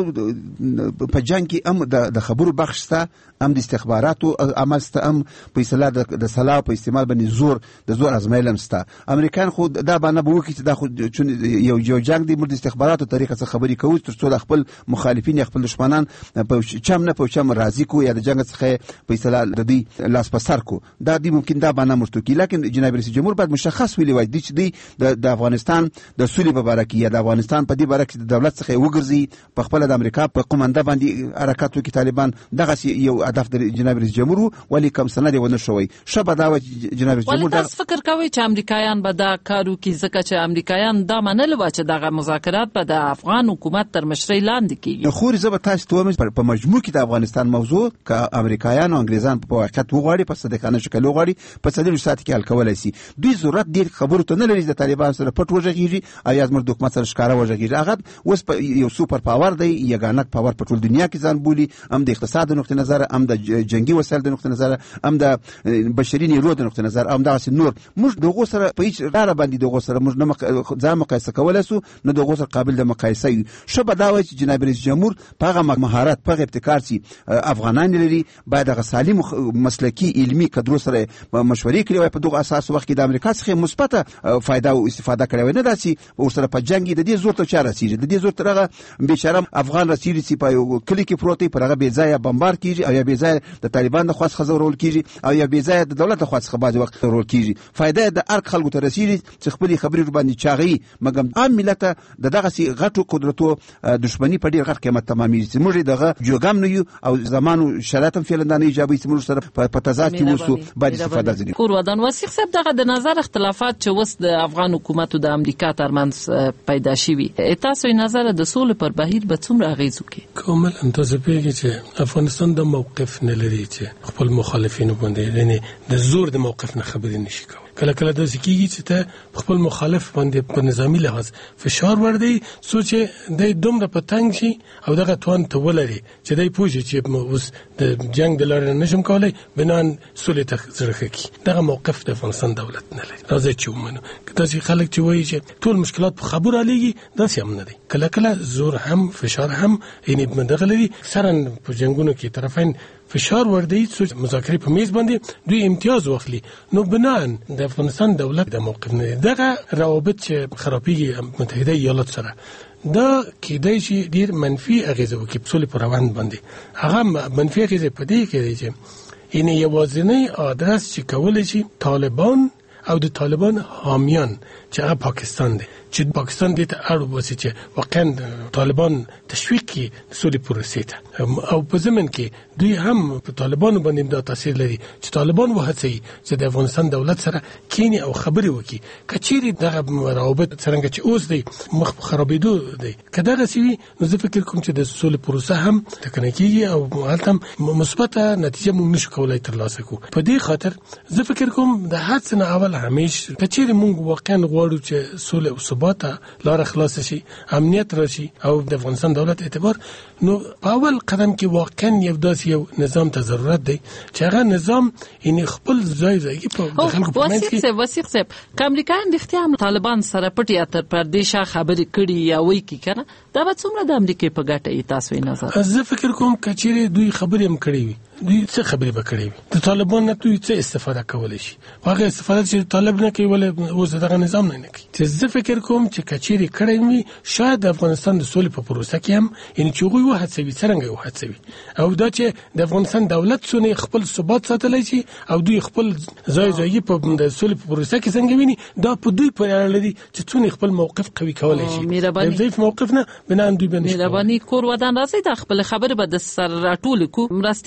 خو په جنګ کې هم د خبرو بخش شته، هم د استخباراتو عمل شته، هم په اصطلاح د سلاح په استعمال باندې د زور ازمایل هم شته. امریکایان خو دا باندې به وکړي چې دا خو یو جنګ دی، موږ د استخباراتو طریقه څخه خبرې کوو تر څو د خپل مخالفین یا خپل دشمنان په چم راضي کو یا د جنګ څخه په اصطلاح د دې لاس په سر کو. دا دی ممکن دا باندې مرتکی، لیکن جناب رئیس جمهور باید مشخص ویلي وای چې دی د افغانستان د سولې په باره کې یا د افغانستان په دې باره کې د دولت څخه وګرځي، په خپل د امریکا په قومنده باندې حرکت وکړي طالبان. دغه یو هدف د جناب رئیس جمهور ولی کوم سند ونه شوی. شبه دا جناب رئیس جمهور تاسو فکر کوي چې امریکایان به دا کارو کې ځکه چې امریکایان دا منل و چې دغه مذاکرات به د افغان حکومت تر مشرۍ لاندې کیږي؟ خو زه به تاسو ته وایم په مجموع کې د افغانستان موضوع که امریکایان او انګریزان په واقعیت وغواړي په صدقانه شکل وغواړي په 3 ساعت کې حل کولای شي. دوی ضرورت ډیر خبرو ته نه لري د طالبان سره پټ وژغیږي او یا زموږ حکومت سره ښکارا وژغیږي. هغه اوس په یو سوپر پاور دی، یګانک پاور په ټول دنیا کې ځان بولي، هم د اقتصاد د نقطې نظر، هم د جنگي وسایل د نقطې نظر، هم د بشري نیرو د نقطې نظر، هم دغه نور. موږ دغه سره په هیڅ ډول باندې دغه سره موږ نه ځان مقایسه کولای سو، نه دغه سره قابل د مقایسه یو. شبه دا وایي چې جناب رئیس جمهور په هغه مهارت په ابتکار سي افغانان لري، باید هغه سالم مسلکی علمي کدرو سره مشورې کړي وای په دغه اساس وخت کې د امریکا څخه مثبته فائدہ او استفاده کړي وای، نه داسي ورسره په جنگ د دې زور ته چاره سي، د دې زور ته هغه بیچاره افغان رسیدي سي په کلی کې پروتي پر هغه بې ځای بمبار کیږي او یا بې ځای د طالبان د خاص خزورول کیږي او یا بې ځای د دولت خاص خبره بعض وخت رول کیږي. فائدہ د ارک خلکو ته رسیدي چې خپل خبرې باندې چاغي، مګم عام ملت دغه سي غټو قدرتو دښمنی په ډیر غټ قیمت تمامېږي. موږ دغه جوګم نه یو او زمانو شرایط هم فعلا نه ایجابي موږ سره په تضاد کې وسو باید استفاده ځنی. کور ودان وسیخ صاحب دغه د نظر اختلافات چې وس د افغان حکومت او د امریکا ترمنځ پیدا شوي، تاسو یې نظر د سولې پر بهیر به څومره اغیز وکړي؟ کومل تاسو پیږي چې افغانستان د موقف نه لري چې خپل مخالفینو باندې یعنی د زور د موقف نه خبرې نشي کوي. کله کله د ځکیږي چې ته خپل مخالف باندې په نظامی لحاظ فشار وردی سوچ د دومره پتنګ شي او دغه توان ته ولري چې دای پوجي چې اوس د جنگ د لارې نشم کولای بنان سولې ته زرخه کی. دغه موقف د افغانستان دولت نه لري. راځي چې ومنو کله خلک چې وایي چې ټول مشکلات په خبره لګي دا سم نه دي. کله کله زور هم فشار هم یعنی مدغه لري سره په جنگونو کې طرفین فشار وردی چې مذاکرې په میز باندې دوی امتیاز واخلي. نو بنان د افغانستان دولت د موقف نه دغه روابط چې خرابېږي متحده ایالات سره دا کېدای شي ډیر منفي اغیزه وکړي په سولې پر روان باندې. هغه منفي اغیزه په دې کې دی چې ان یوازینی ادرس چې کولای شي طالبان او د طالبان حامیان چې هغه پاکستان دی چې پاکستان دې ته اړ وسی چې واقعا طالبان تشویق کړي سولې پروسې ته او په ضمن کې دوی هم په طالبانو باندې دا تاثیر لري چې طالبان وهڅي چې د افغانستان دولت سره کینی او خبرې وکړي. کچېری دغه روابط څنګه چې اوس دی مخ خرابېدو دی کداغه سی نو زه فکر کوم چې د سولې پروسه هم تکنه کیږي او هلته مثبته نتیجه موږ نشو کولای ترلاسه کوو. په دې خاطر زه فکر کوم د حادثه نه اول همیشه کچېری موږ واقعا غواړو چې سولې او ثبات لار خلاص شي، امنیت راشي او د افغانستان دولت اعتبار. نو په اول قدم کې واقعا یو داسې یو نظام ته ضرورت دی چې هغه نظام ان خپل ځای په خلکو په منځ کې وسیق صاحب کامریکایان د اختیار طالبان سره پټي اتر پردیشه خبرې کړي یا وایي کی کنه دا به څومره د امریکای په ګټه ای تاسو یې نظر؟ زه فکر کوم کچېره دوی خبرې هم کړې وي، دوی څه خبرې به کړې وي د طالبان نه دوی څه استفاده کولای شي. هغه استفاده چې طالب نه کوي ولې اوس دغه نظام نه کوي. چې زه فکر کوم چې کچېره کړې وي شاید د افغانستان د سولې په پروسه کې هم ان چې هغوی وهڅوي څنګه وهڅوي او دا چې د افغانستان دولت څونه خپل ثبات ساتلی شي او دوی خپل ځای په د سولې په پروسه کې څنګه ویني دا په دوی پورې اړه لري چې څونه خپل موقف قوي کولای شي. د ضعیف موقف نه بنان دوی باندې مهرباني کور ودان راځي د خپل خبره به د سر راټول کو. مرستيال صاحب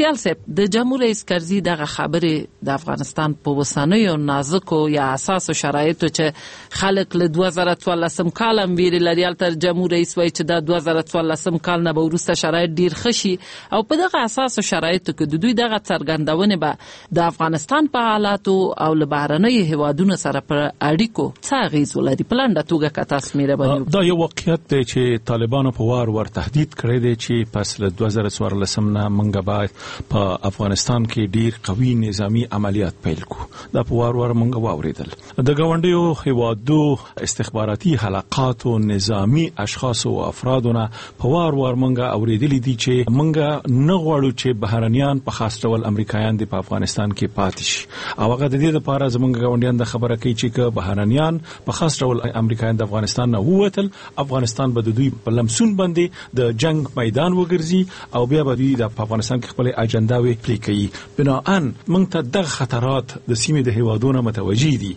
د جمهور رئیس کرزي دغه خبرې د افغانستان په وسانیو نازکو یا اساسو شرایطو چې خلک له 2014 کال هم ویري لري تر جمهور رئیس وایي چې د 2014 کال نه به وروسته شرایط ډیر خشي او په دغه اساسو شرایطو کې د دوی دغه څرګندونه به د افغانستان په حالاتو او له بهرنیو هیوادونو سره پر اړیکو څه اغیز ولري په لنډه توګه که تاسو مهرباني دا یو واقعیت دی چې طالبانو په وار تهدید کړی دی چې پس له 2014 نه موږ باید په افغانستان کې ډیر قوي نظامی عملیات پیل کو. دا په وار موږ واوریدل د غونډیو هیوادو استخباراتي حلقات او نظامی اشخاص او افرادونه په وار موږ اوریدل دي چې موږ نه غواړو چې بهرنیان په خاص ډول امریکایان په افغانستان کې پاتې شي او هغه د دې لپاره زموږ غونډیان د خبره کوي چې بهرنیان په خاص ډول امریکایان د افغانستان نه ووتل افغانستان به د دوی په لمسون باندې د جنگ میدان وګرځي او بیا به دوی د افغانستان کې خپل اجنډا وی پلی کوي. بناءً موږ ته د خطرات د سیمې د هیوادونو متوجي دي.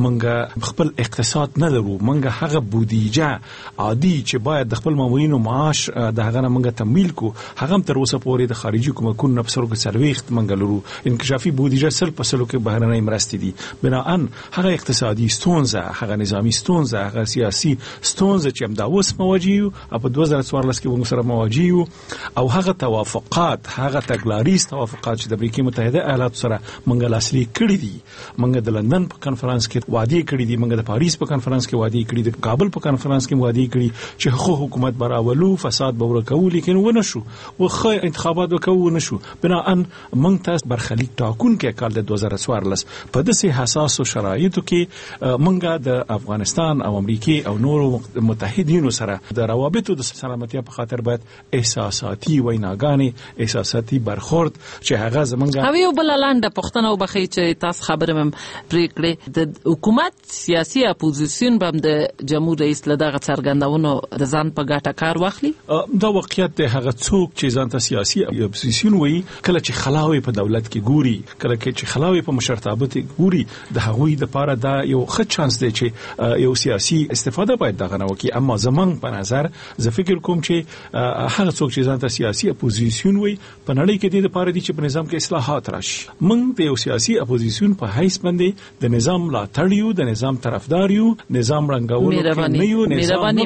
موږ خپل اقتصاد نه لرو. موږ هغه بودیجه عادي چې باید د خپل مامورینو معاش د هغه نه موږ تمویل کو هغه هم تر اوسه پورې د خارجي کومکونو نه په سرګ سرويخت موږ لرو. انکشافي بودیجه سل په سلو کې بهرنۍ مرستې دي. بناءً هغه اقتصادي ستونزه هغه نظامی ستونزه هغه سیاسي ستونزه چې هم دا اوس مواجهو په 2014 کې موږ سره مواجهو او هغه توافقات هغه تګلاریز توافقات چې د امریکا متحده ایالاتو سره موږ لاسلیک کړی دي. موږ د لندن په کانفرنس کې وعده کړی دي. موږ د پاریس په کانفرنس کې وعده کړی دي. کابل په کانفرنس کې وعده کړی چې خو حکومت براولو فساد به ورکو لیکن ونه شو او خو انتخابات وکړو نه شو. بناءً موږ تاسو برخلیک ټاکون کې کال د 2014 په داسې حساسو شرایطو کې موږ د افغانستان او امریکا او نورو متحدینو سره د روابطو د سلامتیا په خاطر باید احساساتي ویناګانې احساساتي برخورد چې هغه زمونږ او یو بل لاندې پښتنه وبخي چې تاسو خبره مم پریکړه د حکومت سیاسي اپوزیسیون بم د جمهور رئیس لدغه څرګندونو د ځان په ګټه کار واخلي. دا واقعیت د هغه څوک چې ځان ته سیاسي اپوزیسیون وایي کله چې خلاوي په دولت کې ګوري کله چې خلاوي په مشرتابه کې ګوري د هغوی د لپاره دا یو ښه چانس دی چې یو سیاسي استفاده باید دغه نه وکړي. اما زمونږ په نظر زه فکر کوم چې هغه څوک چې ځان ته سیاسي اپوزیسیون وایي په نړۍ کې د لپاره دي چې په نظام کې اصلاحات راشي. موږ د یو سیاسي اپوزیسیون په حیث باندې د نظام ملاتړ د نظام طرفدار یو نظام رنګولو نه یو نظام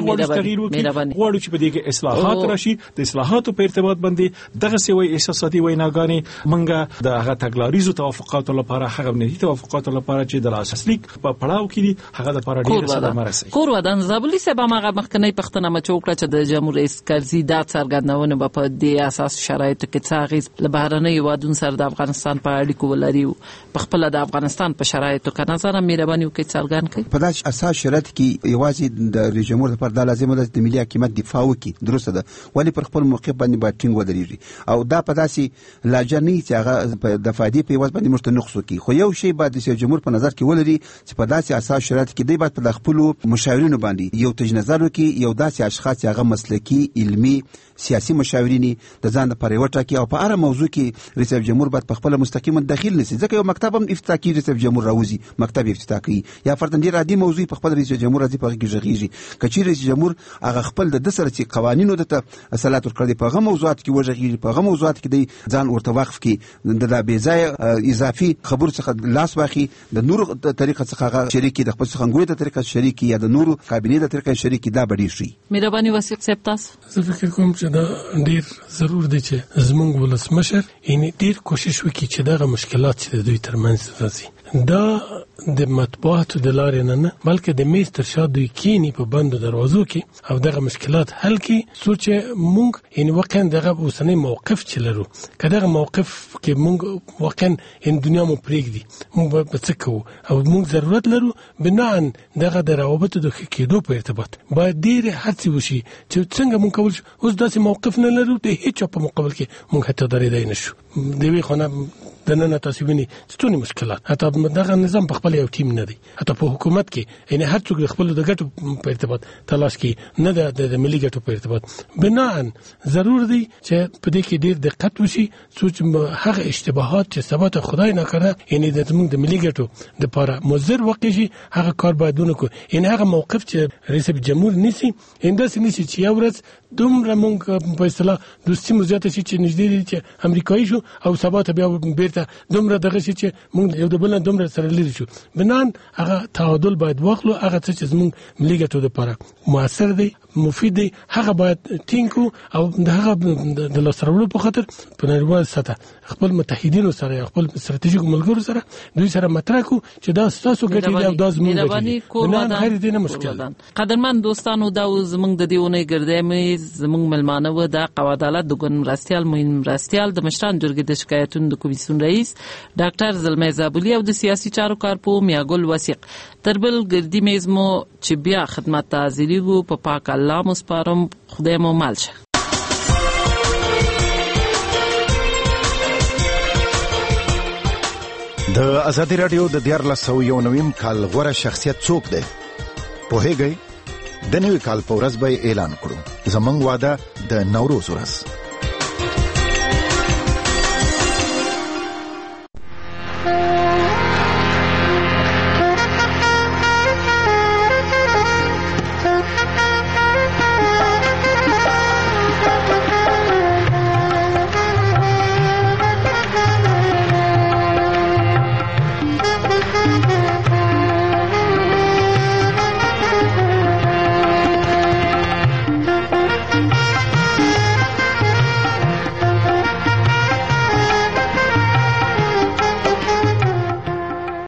غواړو چې په دې کې اصلاحات راشي. د اصلاحاتو په ارتباط باندې دغه سوي احساساتي ویناګانې موږ د هغه تګلاریزو توافقاتو لپاره هغه نه توافقاتو لپاره چې د لاسلیک په پړاو کې دي هغه د لپاره ډیره صدمه رسي. کور ودان زابلی سبا مغه مخکنی پښتنه مچوکړه چې د جمهور رئیس کرزي دا څرګندونه په دې اساس شرایطو کې څاغیز له بهرنۍ هیوادونو سره د افغانستان په اړیکو ولري په خپل د افغانستان په شرایطو کې نظر مهرباني وکړي څرګند کړي. په داسې اساس شرایط کې یوازې د رئیس جمهور لپاره د لازمه ده د ملي حاکمیت دفاع وکړي. درسته ده ولی پر خپل موقف باندې باید ټینګ ودرېږي او دا په داسې لاجه نه چې هغه په دفاعي په یوازې باندې مرته نقص وکړي. خو یو شی باید د رئیس جمهور په نظر کې ولري چې په داسې اساس شرایط کې دی باید په خپل مشاورینو باندې یو تجزیه نظر وکړي. یو داسې اشخاص هغه مسلکي علمي سیاسي مشاورین د ځان لپاره وټاکي او په اړه موضوع کې رئیس جمهور باید په خپل مستقیما داخل نشي. ځکه یو مکتب هم افتتاح کوي رئیس جمهور راوځي مکتب افتتاح کوي یا فرضاً ډیر عادي موضوع په خپل رئیس جمهور راځي په کې ژغېږي. کچې رئیس جمهور هغه خپل د سره چې قوانینو د اصالات ورکړي په هغه موضوعات کې وژغېږي په هغه موضوعات کې د ځان ورته وقف کې د بې ځای اضافي خبرو څخه لاس واخي د نور طریقه څخه شریکي د خپل څنګه د طریقه شریکي یا د نور کابینې د طریقه شریکي دا بډې شي. مهرباني وثیق صاحب تاسو زه فکر کوم چې دا ډیر ضرور دی چې زموږ ولسمشر یې ډیر کوشش وکړي چې دغه مشکلات چې د دوی ترمنځ راځي دا د مطبوعاتو د لارې نه بلکې د میز تر شا دوی کینی په بندو دروازو کې او دغه مشکلات حل کړي. سوچ مونږ یعنی واقعا دغه اوسنۍ موقف چې لرو که دغه موقف کې مونږ واقعا دنیا مو پرېږدي مونږ به څه کوو او مونږ ضرورت لرو بناءً دغه د روابطو د ښه کېدو په ارتباط باید ډېرې هڅې وشي چې څنګه مونږ کولی شو. اوس داسې موقف نه لرو د هېچا په مقابل کې مونږ حتی درېدای نه شو. د یوې خوا نه د نن تاسو ویني څونه مشکلات حتی دغه نظام په خپل یو ټیم نه دی حتی په حکومت کې یعنی هر څوک خپل د ګټو په ارتباط تلاش کوي نه د ملي ګټو په ارتباط بنا ضرور دی چې په دې کې ډیر دقت وشي چې هغه اشتباهات چې سبات خدای نه کړه یعنی د زموږ د ملي ګټو د لپاره مضر واقع شي هغه کار باید ونکړو یعنی هغه موقف چې رئیس جمهور نیسي انداس نیسي چې یو ورځ دومره مونږ په اصطلاح دوستي مزیاته شي چې نږدې دي چې امریکایي شو او سبا ته بیا بیرته دومره دغه شي چې مونږ یو د بل دومره سره لري شو بنان هغه تعادل باید واخلو هغه چې زموږ ملي ګټو لپاره موثر دی مفید دی هغه باید ټینګو او هغه د لاسرولو په خاطر په نړیوال سطح خپل متحدینو سره خپل ستراتیژیکو ملګرو سره دوی سره مطرح کو چې دا ستاسو ګټې دي او دا زموږ ګټې بنان خیر دي نه مشکل قدرمن دوستانو دا زموږ د دیونه ګرځې زموږ ملمانه و د قوا عدالت د ګوند مرستيال مهم مرستيال د مشران جرګې د شکایتونو د کمیسیون رئیس ډاکټر زلمي زابلی او د سیاسي چارو کارپو میاګل وثیق تربل ګردی میزمو چې بیا خدمت تعزیریګو په پاک الله مسپارم خدای مو مالشه د ازادي رادیو د 1491 کال غوړه شخصیت څوک دی پوهیږئ د نوي کال په ورځ به اعلان کړو زمونږ واده د نوروز ورځ